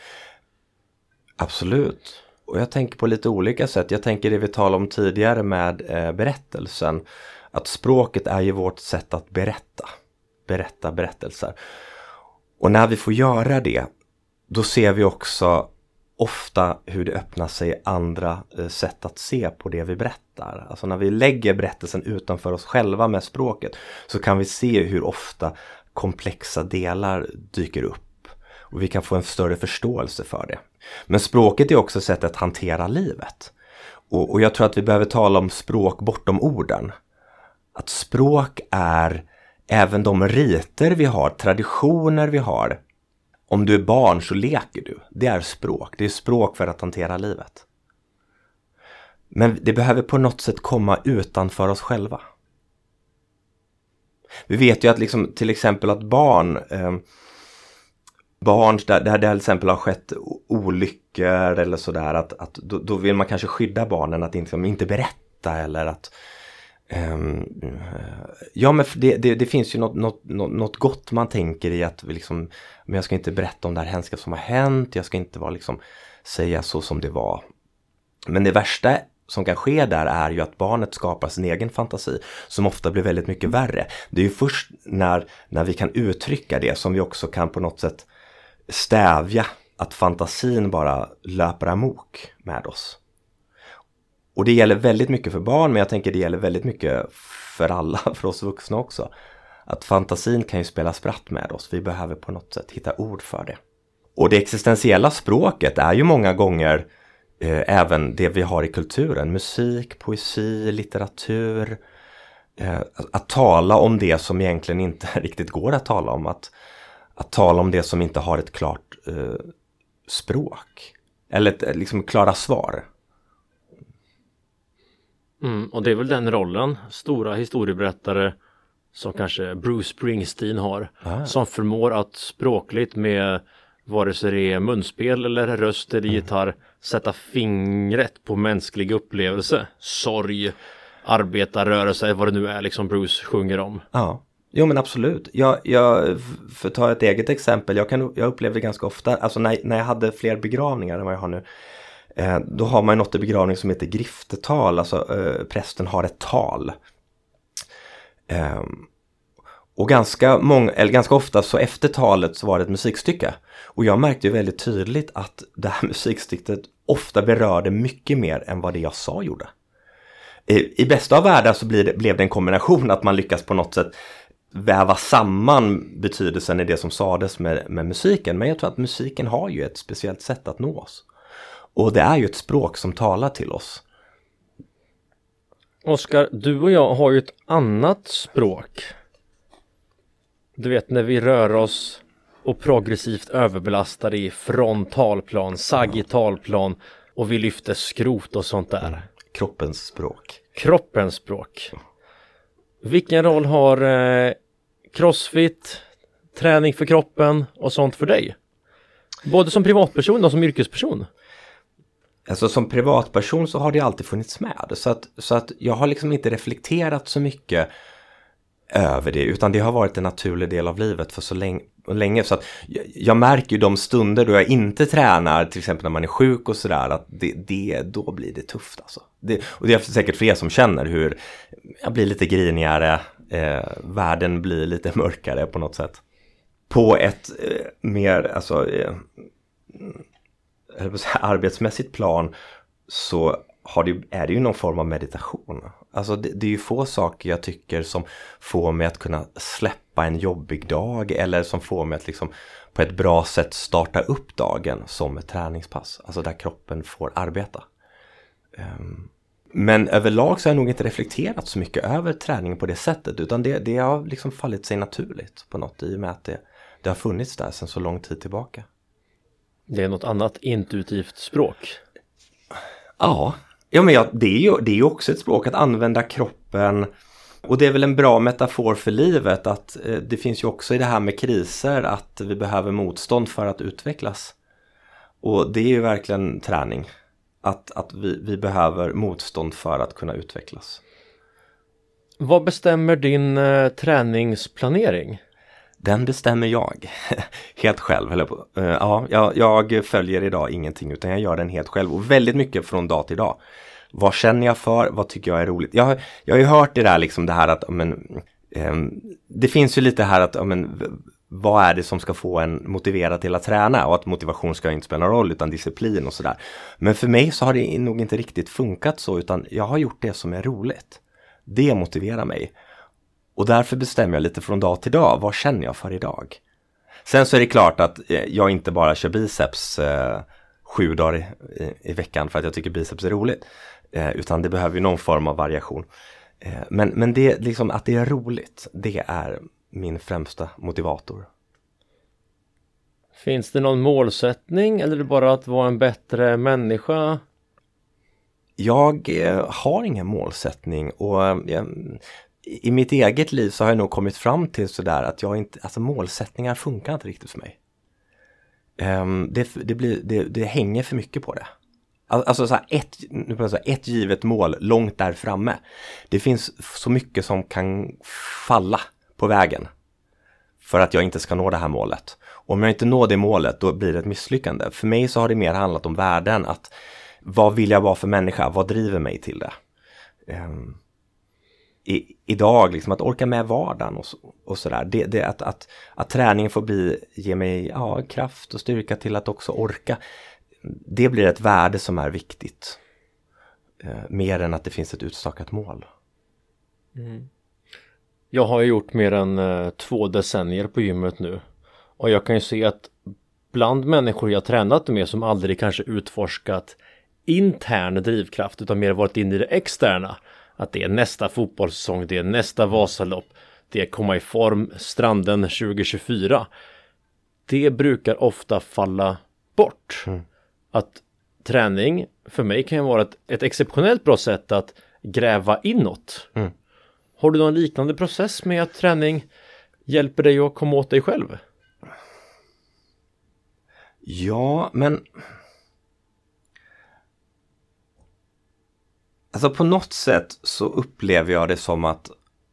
Absolut. Och jag tänker på lite olika sätt. Jag tänker det vi talade om tidigare med berättelsen. Att språket är ju vårt sätt att berätta berättelser. Och när vi får göra det, då ser vi också ofta hur det öppnar sig andra sätt att se på det vi berättar. Alltså när vi lägger berättelsen utanför oss själva med språket, så kan vi se hur ofta komplexa delar dyker upp. Och vi kan få en större förståelse för det. Men språket är också ett sätt att hantera livet. Och jag tror att vi behöver tala om språk bortom orden. Att språk är även de riter vi har, traditioner vi har. Om du är barn så leker du. Det är språk. Det är språk för att hantera livet. Men det behöver på något sätt komma utanför oss själva. Vi vet ju att liksom, till exempel att barn där det till exempel har skett olyckor eller sådär, att då vill man kanske skydda barnen att inte berätta, eller att ja, men det finns ju något gott man tänker i att vi liksom, men jag ska inte berätta om det här hemska som har hänt, jag ska inte vara liksom säga så som det var. Men det värsta som kan ske där är ju att barnet skapar sin egen fantasi, som ofta blir väldigt mycket värre. Det är ju först när vi kan uttrycka det som vi också kan på något sätt stävja att fantasin bara löper amok med oss. Och det gäller väldigt mycket för barn, men jag tänker det gäller väldigt mycket för alla, för oss vuxna också. Att fantasin kan ju spela spratt med oss. Vi behöver på något sätt hitta ord för det. Och det existentiella språket är ju många gånger även det vi har i kulturen. Musik, poesi, litteratur. Att tala om det som egentligen inte riktigt går att tala om. Att tala om det som inte har ett klart språk. Eller ett liksom klara svar. Och det är väl den rollen, stora historieberättare som kanske Bruce Springsteen har, som förmår att språkligt med vare sig det är munspel eller röst eller gitarr sätta fingret på mänsklig upplevelse, sorg, arbetarrörelse, vad det nu är liksom Bruce sjunger om. Ja, jo men absolut. Jag för att ta ett eget exempel, jag upplevde ganska ofta, alltså när jag hade fler begravningar än vad jag har nu, då har man något i begravning som heter griftetal, alltså prästen har ett tal. Och ganska ofta så efter talet så var det ett musikstycke. Och jag märkte ju väldigt tydligt att det här musikstycket ofta berörde mycket mer än vad det jag sa gjorde. I bästa av världar så blev det en kombination att man lyckas på något sätt väva samman betydelsen i det som sades med musiken. Men jag tror att musiken har ju ett speciellt sätt att nå oss. Och det är ju ett språk som talar till oss. Oskar, du och jag har ju ett annat språk. Du vet när vi rör oss och progressivt överbelastar i frontalplan, sagittalplan och vi lyfter skrot och sånt där. Kroppens språk. Kroppens språk. Vilken roll har crossfit, träning för kroppen och sånt för dig? Både som privatperson och som yrkesperson. Alltså som privatperson så har det alltid funnits med. Så att jag har liksom inte reflekterat så mycket över det, utan det har varit en naturlig del av livet för så länge. Så att jag märker ju de stunder då jag inte tränar, till exempel när man är sjuk och sådär, att då blir det tufft alltså. Och det är säkert fler som känner hur jag blir lite grinigare, världen blir lite mörkare på något sätt. På ett mer arbetsmässigt plan så är det ju någon form av meditation. Alltså det är ju få saker jag tycker som får mig att kunna släppa en jobbig dag, eller som får mig att liksom på ett bra sätt starta upp dagen som ett träningspass. Alltså där kroppen får arbeta. Men överlag så har jag nog inte reflekterat så mycket över träning på det sättet. Utan det har liksom fallit sig naturligt på något, i och med att det har funnits där sedan så lång tid tillbaka. Det är något annat intuitivt språk. Ja, men det är ju också ett språk, att använda kroppen. Och det är väl en bra metafor för livet, att det finns ju också i det här med kriser att vi behöver motstånd för att utvecklas. Och det är ju verkligen träning. Att vi behöver motstånd för att kunna utvecklas. Vad bestämmer din träningsplanering? Den bestämmer jag helt själv. Jag följer idag ingenting, utan jag gör den helt själv. Och väldigt mycket från dag till dag. Vad känner jag för? Vad tycker jag är roligt? Jag har ju hört det där liksom, det här att det finns ju lite här att vad är det som ska få en motiverad till att träna, och att motivation ska inte spela någon roll utan disciplin och sådär. Men för mig så har det nog inte riktigt funkat så, utan jag har gjort det som är roligt. Det motiverar mig. Och därför bestämmer jag lite från dag till dag. Vad känner jag för idag? Sen så är det klart att jag inte bara kör biceps 7 dagar i veckan för att jag tycker biceps är roligt. Utan det behöver ju någon form av variation. Men det liksom, att det är roligt, det är min främsta motivator. Finns det någon målsättning, eller är det bara att vara en bättre människa? Jag har ingen målsättning, och i mitt eget liv så har jag nog kommit fram till sådär att målsättningar funkar inte riktigt för mig. Det hänger för mycket på det. Alltså så här, ett givet mål långt där framme. Det finns så mycket som kan falla på vägen för att jag inte ska nå det här målet. Om jag inte når det målet, då blir det ett misslyckande. För mig så har det mer handlat om värden. Att vad vill jag vara för människa? Vad driver mig till det? Idag, liksom, att orka med vardagen och sådär. Det att träningen får ge mig kraft och styrka till att också orka. Det blir ett värde som är viktigt. Mer än att det finns ett utstakat mål. Mm. Jag har ju gjort mer än 2 decennier på gymmet nu. Och jag kan ju se att bland människor jag tränat med som aldrig kanske utforskat intern drivkraft utan mer varit in i det externa. Att det är nästa fotbollssäsong, det är nästa Vasalopp, det är komma i form, stranden 2024. Det brukar ofta falla bort. Att träning för mig kan ju vara ett exceptionellt bra sätt att gräva inåt. Har du någon liknande process med att träning hjälper dig att komma åt dig själv? Ja, men alltså på något sätt så upplever jag det som att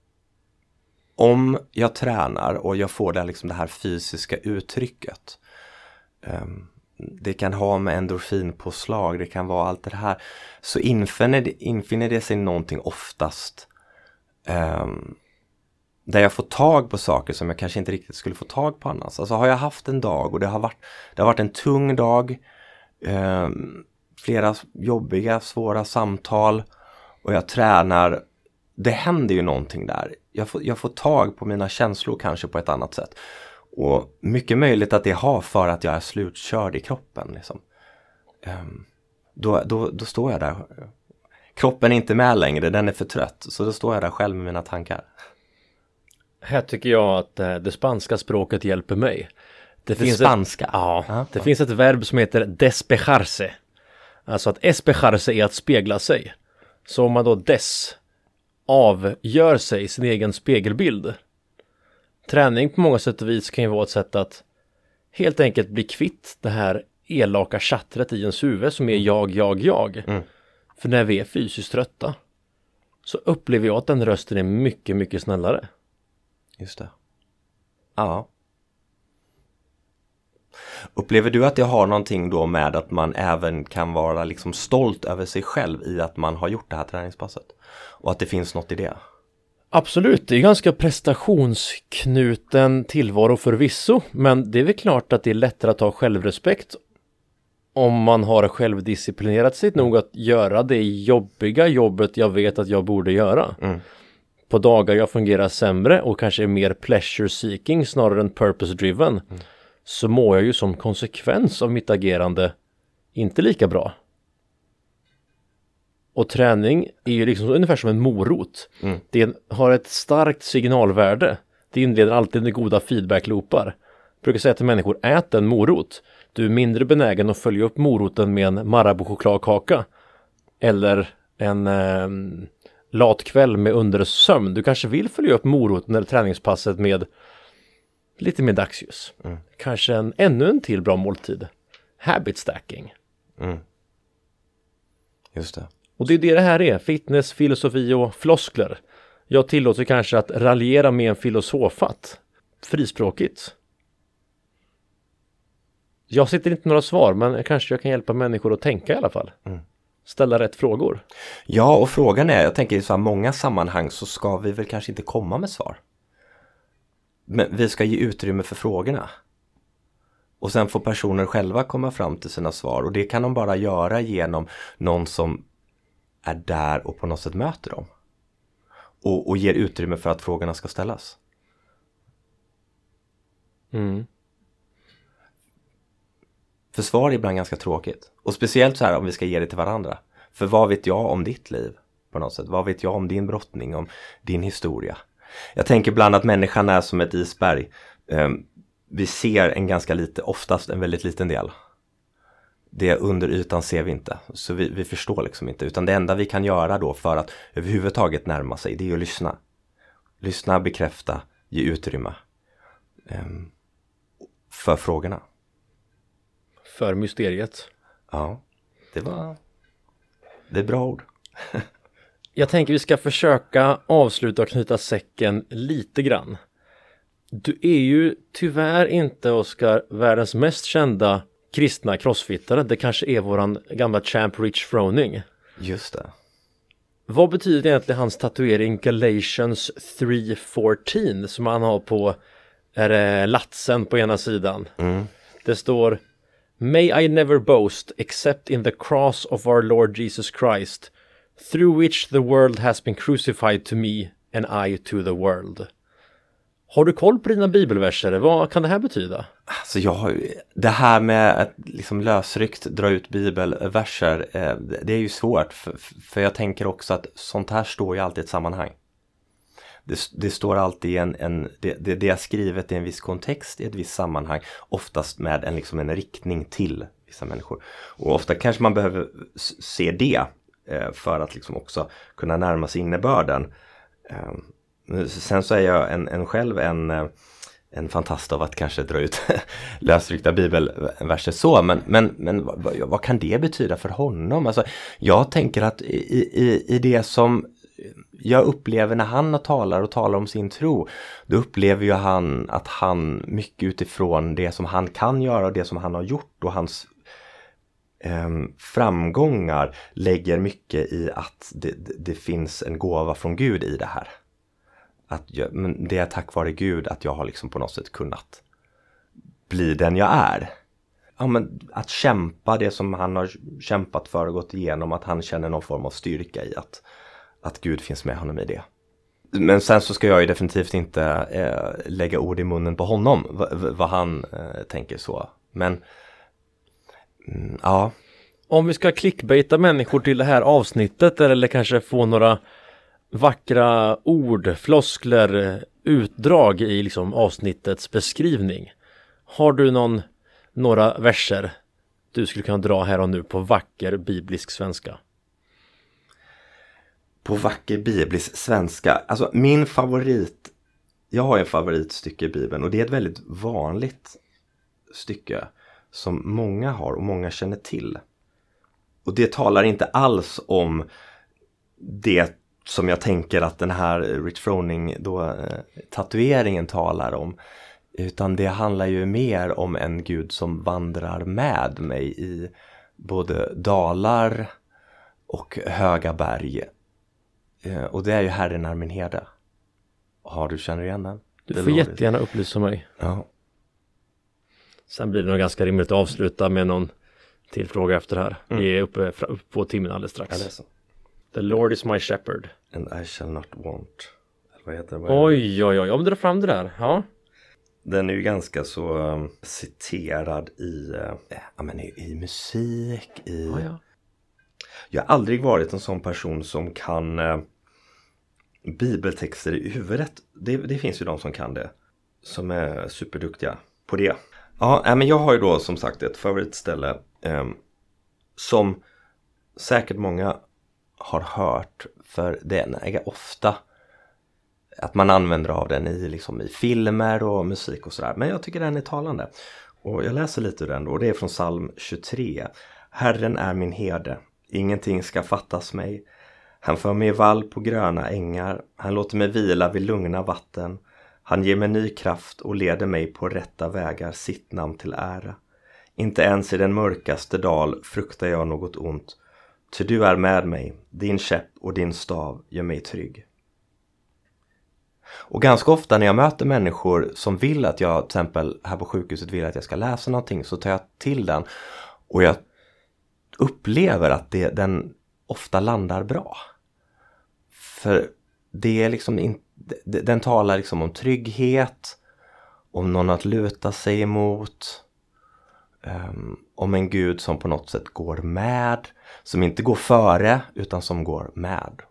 om jag tränar och jag får det här fysiska uttrycket, det kan ha med endorfinpåslag, det kan vara allt det här, så infinner det sig någonting oftast där jag får tag på saker som jag kanske inte riktigt skulle få tag på annars. Alltså har jag haft en dag och det har varit en tung dag, flera jobbiga, svåra samtal, och jag tränar, det händer ju någonting där. Jag får tag på mina känslor kanske på ett annat sätt. Och mycket möjligt att det har för att jag är slutkörd i kroppen. Liksom. Då står jag där. Kroppen är inte med längre, den är för trött. Så då står jag där själv med mina tankar. Här tycker jag att det spanska språket hjälper mig. Det spanska? Det finns ett verb som heter despejarse. Alltså att espejarse är att spegla sig. Så om man då avgör sig sin egen spegelbild. Träning på många sätt och vis kan ju vara ett sätt att helt enkelt bli kvitt det här elaka chattret i ens huvud som är jag. För när vi är fysiskt trötta så upplever jag att den rösten är mycket, mycket snällare. Just det. Ja. Upplever du att det har någonting då med att man även kan vara liksom stolt över sig själv i att man har gjort det här träningspasset? Och att det finns något i det? Absolut, det är ganska prestationsknuten tillvaro förvisso. Men det är väl klart att det är lättare att ha självrespekt om man har självdisciplinerat sig nog att göra det jobbiga jobbet jag vet att jag borde göra. På dagar jag fungerar sämre och kanske är mer pleasure seeking snarare än purpose driven, så mår jag ju som konsekvens av mitt agerande inte lika bra. Och träning är ju liksom ungefär som en morot. Det har ett starkt signalvärde. Det inleder alltid med goda feedback-loopar. Jag brukar säga till människor, ät en morot. Du är mindre benägen att följa upp moroten med en Marabou-chokladkaka. Eller en latkväll med undersömn. Du kanske vill följa upp moroten eller träningspasset med lite mer dagsljus. Kanske ännu en till bra måltid. Habit stacking. Just det. Och det är det här är. Fitness, filosofi och floskler. Jag tillåter kanske att raljera med en filosofat. Frispråkigt. Jag sitter inte några svar, men kanske jag kan hjälpa människor att tänka i alla fall. Ställa rätt frågor. Ja, och frågan är, jag tänker i så här många sammanhang så ska vi väl kanske inte komma med svar. Men vi ska ge utrymme för frågorna. Och sen får personer själva komma fram till sina svar. Och det kan de bara göra genom någon som är där och på något sätt möter dem. Och ger utrymme för att frågorna ska ställas. För svar är ibland ganska tråkigt. Och speciellt så här om vi ska ge det till varandra. För vad vet jag om ditt liv på något sätt? Vad vet jag om din brottning, om din historia? Jag tänker ibland att människan är som ett isberg. Vi ser en ganska lite, oftast en väldigt liten del. Det under ytan ser vi inte. Så vi förstår liksom inte. Utan det enda vi kan göra då för att överhuvudtaget närma sig, det är att lyssna. Lyssna, bekräfta, ge utrymme. För frågorna. För mysteriet. Ja, det är bra ord. Jag tänker vi ska försöka avsluta och knyta säcken lite grann. Du är ju tyvärr inte, Oskar, världens mest kända kristna crossfittare. Det kanske är våran gamla champ Rich Froning. Just det. Vad betyder egentligen hans tatuering Galatians 3:14 som han har på latsen på ena sidan? Det står: May I never boast except in the cross of our Lord Jesus Christ, through which the world has been crucified to me and I to the world. Har du koll på dina bibelverser? Vad kan det här betyda? Alltså det här med att liksom lösryckt dra ut bibelverser, det är ju svårt. För jag tänker också att sånt här står ju alltid i ett sammanhang. Det står alltid det är skrivet i en viss kontext, i ett visst sammanhang. Oftast med en riktning till vissa människor. Och ofta kanske man behöver se det för att liksom också kunna närma sig innebörden. Sen så är jag själv en fantast av att kanske dra ut lösryckta bibelverser så. Men vad kan det betyda för honom? Alltså, jag tänker att i det som jag upplever när han talar om sin tro, då upplever ju han att han mycket utifrån det som han kan göra och det som han har gjort och hans framgångar lägger mycket i att det finns en gåva från Gud i det här. Men det är tack vare Gud att jag har liksom på något sätt kunnat bli den jag är. Ja, men att kämpa det som han har kämpat för och gått igenom, att han känner någon form av styrka i att Gud finns med honom i det. Men sen så ska jag ju definitivt inte lägga ord i munnen på honom vad han tänker så. Men ja. Om vi ska clickbaita människor till det här avsnittet eller kanske få några vackra ord, floskler, utdrag i liksom avsnittets beskrivning. Har du några verser du skulle kunna dra här och nu på vacker biblisk svenska? På vacker biblisk svenska. Alltså jag har en favoritstycke i Bibeln och det är ett väldigt vanligt stycke som många har och många känner till. Och det talar inte alls om det som jag tänker att den här Rich Froning tatueringen talar om. Utan det handlar ju mer om en Gud som vandrar med mig i både dalar och höga berg. Och det är ju Herren är min herde. Du känner igen den? Du får jättegärna upplysa mig. Ja. Sen blir det nog ganska rimligt att avsluta med någon till fråga efter det här. Vi är uppe på timmen alldeles strax. Ja, det är så. The Lord is my shepherd. And I shall not want. Vad heter det? Oj, om du drar fram det där. Ja. Den är ju ganska så citerad i musik, Jag har aldrig varit en sån person som kan bibeltexter i huvudet. Det finns ju de som kan det. Som är superduktiga på det. Ja, men jag har ju då som sagt ett favoritställe som säkert många har hört. För den är ofta att man använder av den i filmer och musik och sådär. Men jag tycker den är talande. Och jag läser lite ur den då. Det är från psalm 23. Herren är min herde. Ingenting ska fattas mig. Han för mig i vall på gröna ängar. Han låter mig vila vid lugna vatten. Han ger mig ny kraft och leder mig på rätta vägar, sitt namn till ära. Inte ens i den mörkaste dal fruktar jag något ont. Ty du är med mig, din käpp och din stav gör mig trygg. Och ganska ofta när jag möter människor som vill att jag, till exempel här på sjukhuset, vill att jag ska läsa någonting, så tar jag till den. Och jag upplever att den ofta landar bra. För det är den talar om trygghet, om någon att luta sig emot, om en Gud som på något sätt går med, som inte går före utan som går med.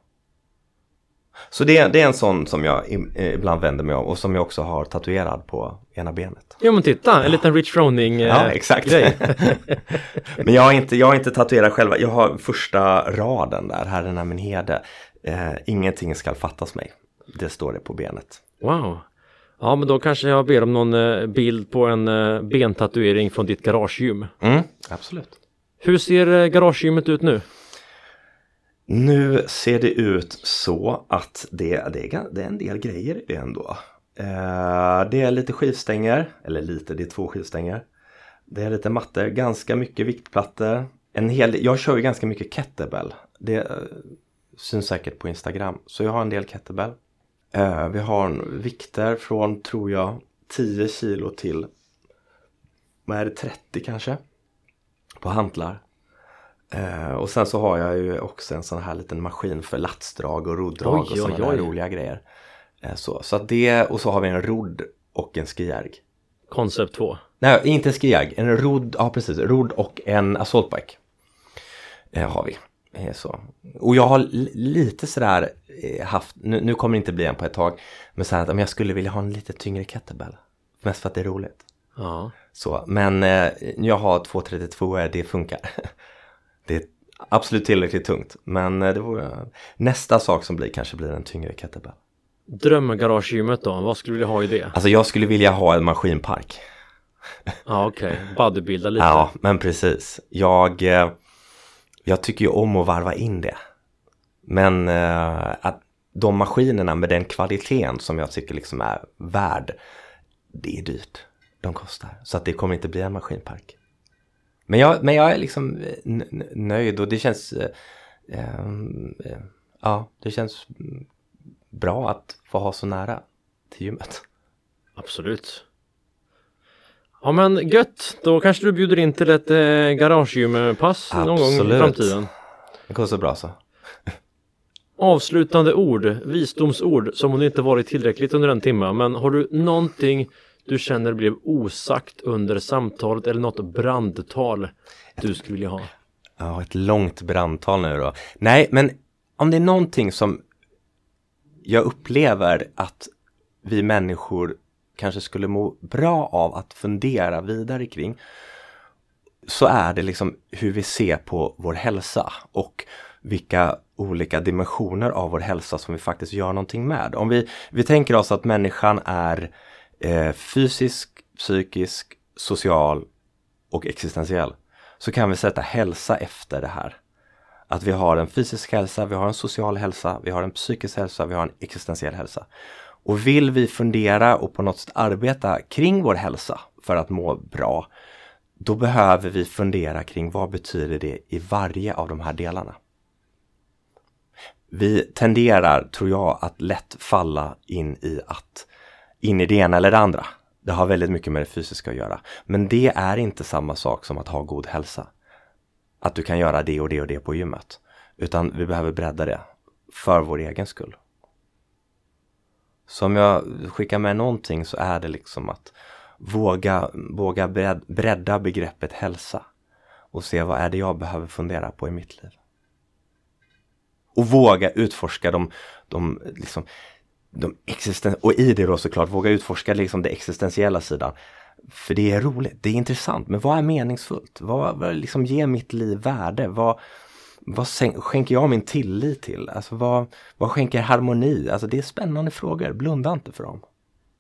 Så det är en sån som jag ibland vänder mig av och som jag också har tatuerad på ena benet. Ja, men titta, en liten Rich Froning ja, exakt. grej. Men jag har inte tatuerat själva. Jag har första raden där, Herren är min herde. Ingenting ska fattas mig. Det står det på benet. Wow. Ja, men då kanske jag ber om någon bild på en bentatuering från ditt garagegym. Absolut. Hur ser garagegymmet ut nu? Nu ser det ut så att det är en del grejer i det ändå. Det är lite skivstänger, eller lite, det är 2 skivstänger. Det är lite mattor, ganska mycket viktplattor. Jag kör ju ganska mycket kettlebell. Det syns säkert på Instagram. Så jag har en del kettlebell. Vi har vikter från, tror jag, 10 kilo till, vad är det, 30 kanske? På hantlar. Och sen så har jag ju också en sån här liten maskin för latsdrag och roddrag och sådana där roliga grejer. Så att det, och så har vi en rodd och en skijärg. Concept 2. Nej, inte en skijärg, en rodd, ja precis, rodd och en assaultbike har vi. Så. Och jag har lite sådär haft, nu kommer det inte bli en på ett tag, men så här att jag skulle vilja ha en lite tyngre kettlebell. Mest för att det är roligt. Ja. Så, men jag har 232, det funkar. Det är absolut tillräckligt tungt. Men det vore nästa sak som kanske blir en tyngre kettlebell. Drömgaragegymmet då? Vad skulle du vilja ha i det? Alltså jag skulle vilja ha en maskinpark. Ja, okej. Bodybuilda lite. Ja, men precis. Jag tycker ju om att varva in det. Men att de maskinerna med den kvaliteten som jag tycker liksom är värd, det är dyrt. De kostar. Så att det kommer inte bli en maskinpark. Men jag är liksom nöjd och det känns det känns bra att få ha så nära till gymmet. Absolut. Ja, men gött. Då kanske du bjuder in till ett garagegympass någon gång i framtiden. Det går så bra så. Avslutande ord, visdomsord som om det inte varit tillräckligt under en timme. Men har du någonting du känner blev osagt under samtalet eller något brandtal du skulle vilja ha? Ja, ett långt brandtal nu då. Nej, men om det är någonting som jag upplever att vi människor kanske skulle må bra av att fundera vidare kring, så är det liksom hur vi ser på vår hälsa och vilka olika dimensioner av vår hälsa som vi faktiskt gör någonting med. Om vi tänker oss att människan är fysisk, psykisk, social och existentiell, så kan vi sätta hälsa efter det här. Att vi har en fysisk hälsa, vi har en social hälsa, vi har en psykisk hälsa, vi har en existentiell hälsa. Och vill vi fundera och på något sätt arbeta kring vår hälsa för att må bra, då behöver vi fundera kring vad betyder det i varje av de här delarna. Vi tenderar, tror jag, att lätt falla in i det ena eller det andra. Det har väldigt mycket med det fysiska att göra. Men det är inte samma sak som att ha god hälsa. Att du kan göra det och det och det på gymmet. Utan vi behöver bredda det för vår egen skull. Så om jag skickar med någonting så är det liksom att våga bredda begreppet hälsa. Och se vad är det jag behöver fundera på i mitt liv. Och våga utforska och i det då såklart våga utforska liksom det existentiella sidan. För det är roligt, det är intressant. Men vad är meningsfullt? Vad liksom ger mitt liv värde? Vad skänker jag min tillit till? Alltså vad skänker harmoni? Alltså det är spännande frågor, blunda inte för dem.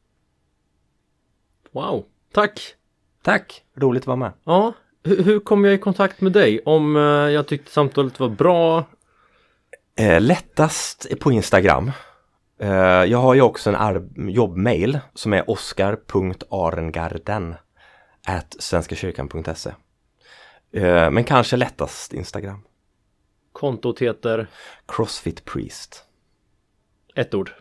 Wow, tack! Tack, roligt att vara med. Ja, hur kom jag i kontakt med dig? Om jag tyckte samtalet var bra? Lättast på Instagram. Jag har ju också en jobbmail som är oscar.arengarden@svenskakyrkan.se. Men kanske lättast Instagram. Kontot heter? CrossFit Priest. Ett ord.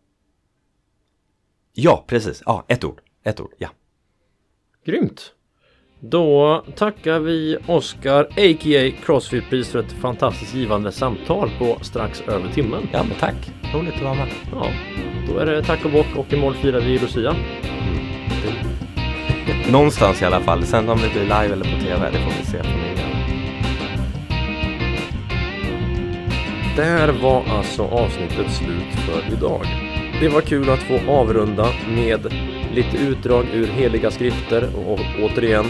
Ja, precis. Ja, ett ord, ja. Grymt. Då tackar vi Oscar, a.k.a. CrossFit Priest, för ett fantastiskt givande samtal på strax över timmen. Ja, men tack. Roligt att vara med. Ja, då är det tack och bock och imorgon firar vi Lucia. Någonstans i alla fall. Sen om det blir live eller på tv, det får vi se. Där var alltså avsnittet slut för idag. Det var kul att få avrunda med lite utdrag ur heliga skrifter och återigen,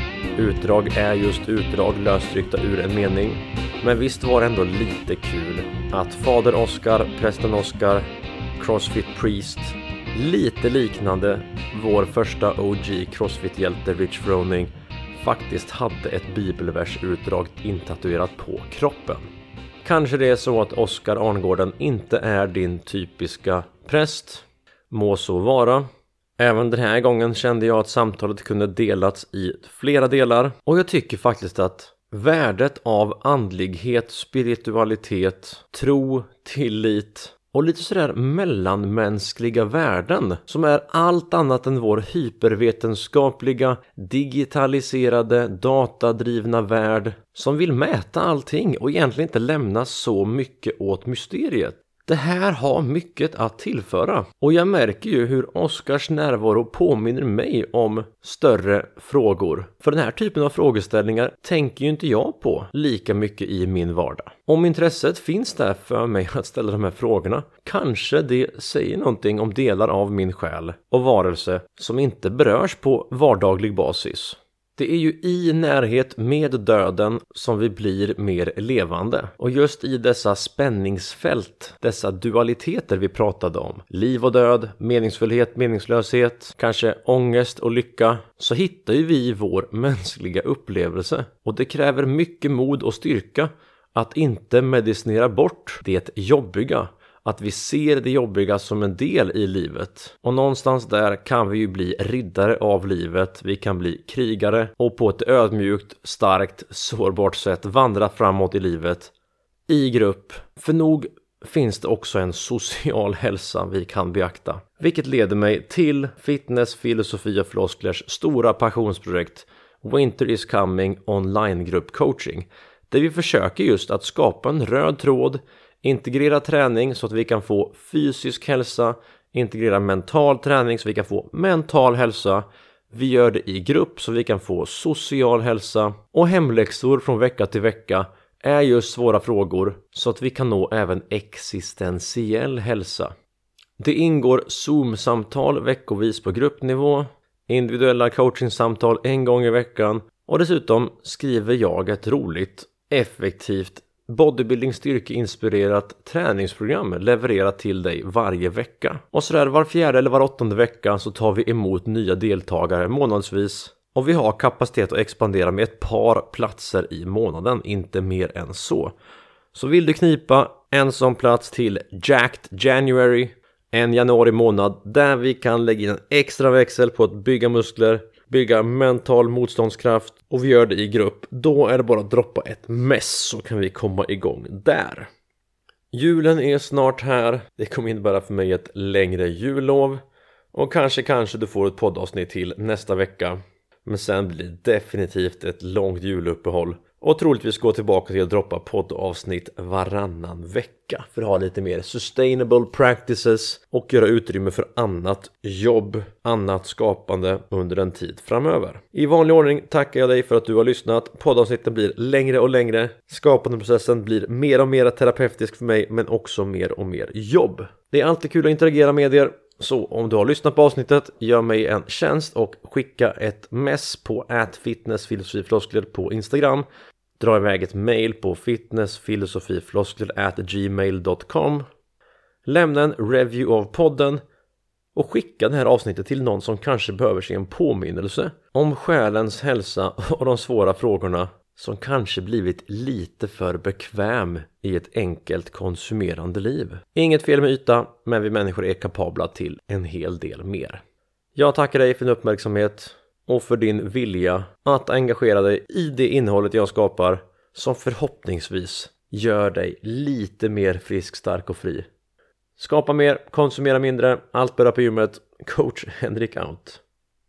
utdrag är just utdrag lösryckta ur en mening. Men visst var det ändå lite kul att fader Oscar, prästen Oscar, CrossFit Priest, lite liknande vår första OG CrossFit-hjälte Rich Froning, faktiskt hade ett bibelversutdrag intatuerat på kroppen. Kanske det är så att Oscar Arngården inte är din typiska präst. Må så vara. Även den här gången kände jag att samtalet kunde delats i flera delar. Och jag tycker faktiskt att värdet av andlighet, spiritualitet, tro, tillit och lite sådär mellanmänskliga värden som är allt annat än vår hypervetenskapliga, digitaliserade, datadrivna värld som vill mäta allting och egentligen inte lämna så mycket åt mysteriet. Det här har mycket att tillföra och jag märker ju hur Oscars närvaro påminner mig om större frågor. För den här typen av frågeställningar tänker ju inte jag på lika mycket i min vardag. Om intresset finns där för mig att ställa de här frågorna, kanske det säger någonting om delar av min själ och varelse som inte berörs på vardaglig basis. Det är ju i närhet med döden som vi blir mer levande. Och just i dessa spänningsfält, dessa dualiteter vi pratade om, liv och död, meningsfullhet, meningslöshet, kanske ångest och lycka, så hittar ju vi vår mänskliga upplevelse. Och det kräver mycket mod och styrka att inte medicinera bort det jobbiga. Att vi ser det jobbiga som en del i livet. Och någonstans där kan vi ju bli riddare av livet. Vi kan bli krigare och på ett ödmjukt, starkt, sårbart sätt vandra framåt i livet. I grupp. För nog finns det också en social hälsa vi kan beakta. Vilket leder mig till Fitness, Filosofi och Flosklers stora passionsprojekt Winter is Coming online-grupp coaching. Där vi försöker just att skapa en röd tråd, integrera träning så att vi kan få fysisk hälsa, integrera mental träning så vi kan få mental hälsa. Vi gör det i grupp så vi kan få social hälsa. Och hemläxor från vecka till vecka är just svåra frågor så att vi kan nå även existentiell hälsa. Det ingår Zoom-samtal veckovis på gruppnivå, individuella coachingsamtal en gång i veckan och dessutom skriver jag ett roligt, effektivt bodybuilding styrkeinspirerat träningsprogram levererat till dig varje vecka. Och sådär var fjärde eller var åttonde vecka så tar vi emot nya deltagare månadsvis. Och vi har kapacitet att expandera med ett par platser i månaden, inte mer än så. Så vill du knipa en sån plats till Jacked January, en januari månad, där vi kan lägga in en extra växel på att bygga muskler, bygga mental motståndskraft och vi gör det i grupp, då är det bara att droppa ett mess så kan vi komma igång där. Julen är snart här, det kommer innebära för mig ett längre jullov och kanske du får ett poddavsnitt till nästa vecka. Men sen blir det definitivt ett långt juluppehåll Och troligtvis gå tillbaka till att droppa poddavsnitt varannan vecka för att ha lite mer sustainable practices och göra utrymme för annat jobb, annat skapande under en tid framöver. I vanlig ordning tackar jag dig för att du har lyssnat. Poddavsnitten blir längre och längre. Skapandeprocessen blir mer och mer terapeutisk för mig, men också mer och mer jobb. Det är alltid kul att interagera med er. Så om du har lyssnat på avsnittet, gör mig en tjänst och skicka ett mess på @fitnessfilosofifloskler på Instagram. Dra iväg ett mail på fitnessfilosofifloskler@gmail.com. Lämna en review av podden och skicka det här avsnittet till någon som kanske behöver se en påminnelse om själens hälsa och de svåra frågorna, som kanske blivit lite för bekväm i ett enkelt konsumerande liv. Inget fel med yta, men vi människor är kapabla till en hel del mer. Jag tackar dig för din uppmärksamhet och för din vilja att engagera dig i det innehållet jag skapar, som förhoppningsvis gör dig lite mer frisk, stark och fri. Skapa mer, konsumera mindre, allt börjar på gymmet. Coach Henrik out.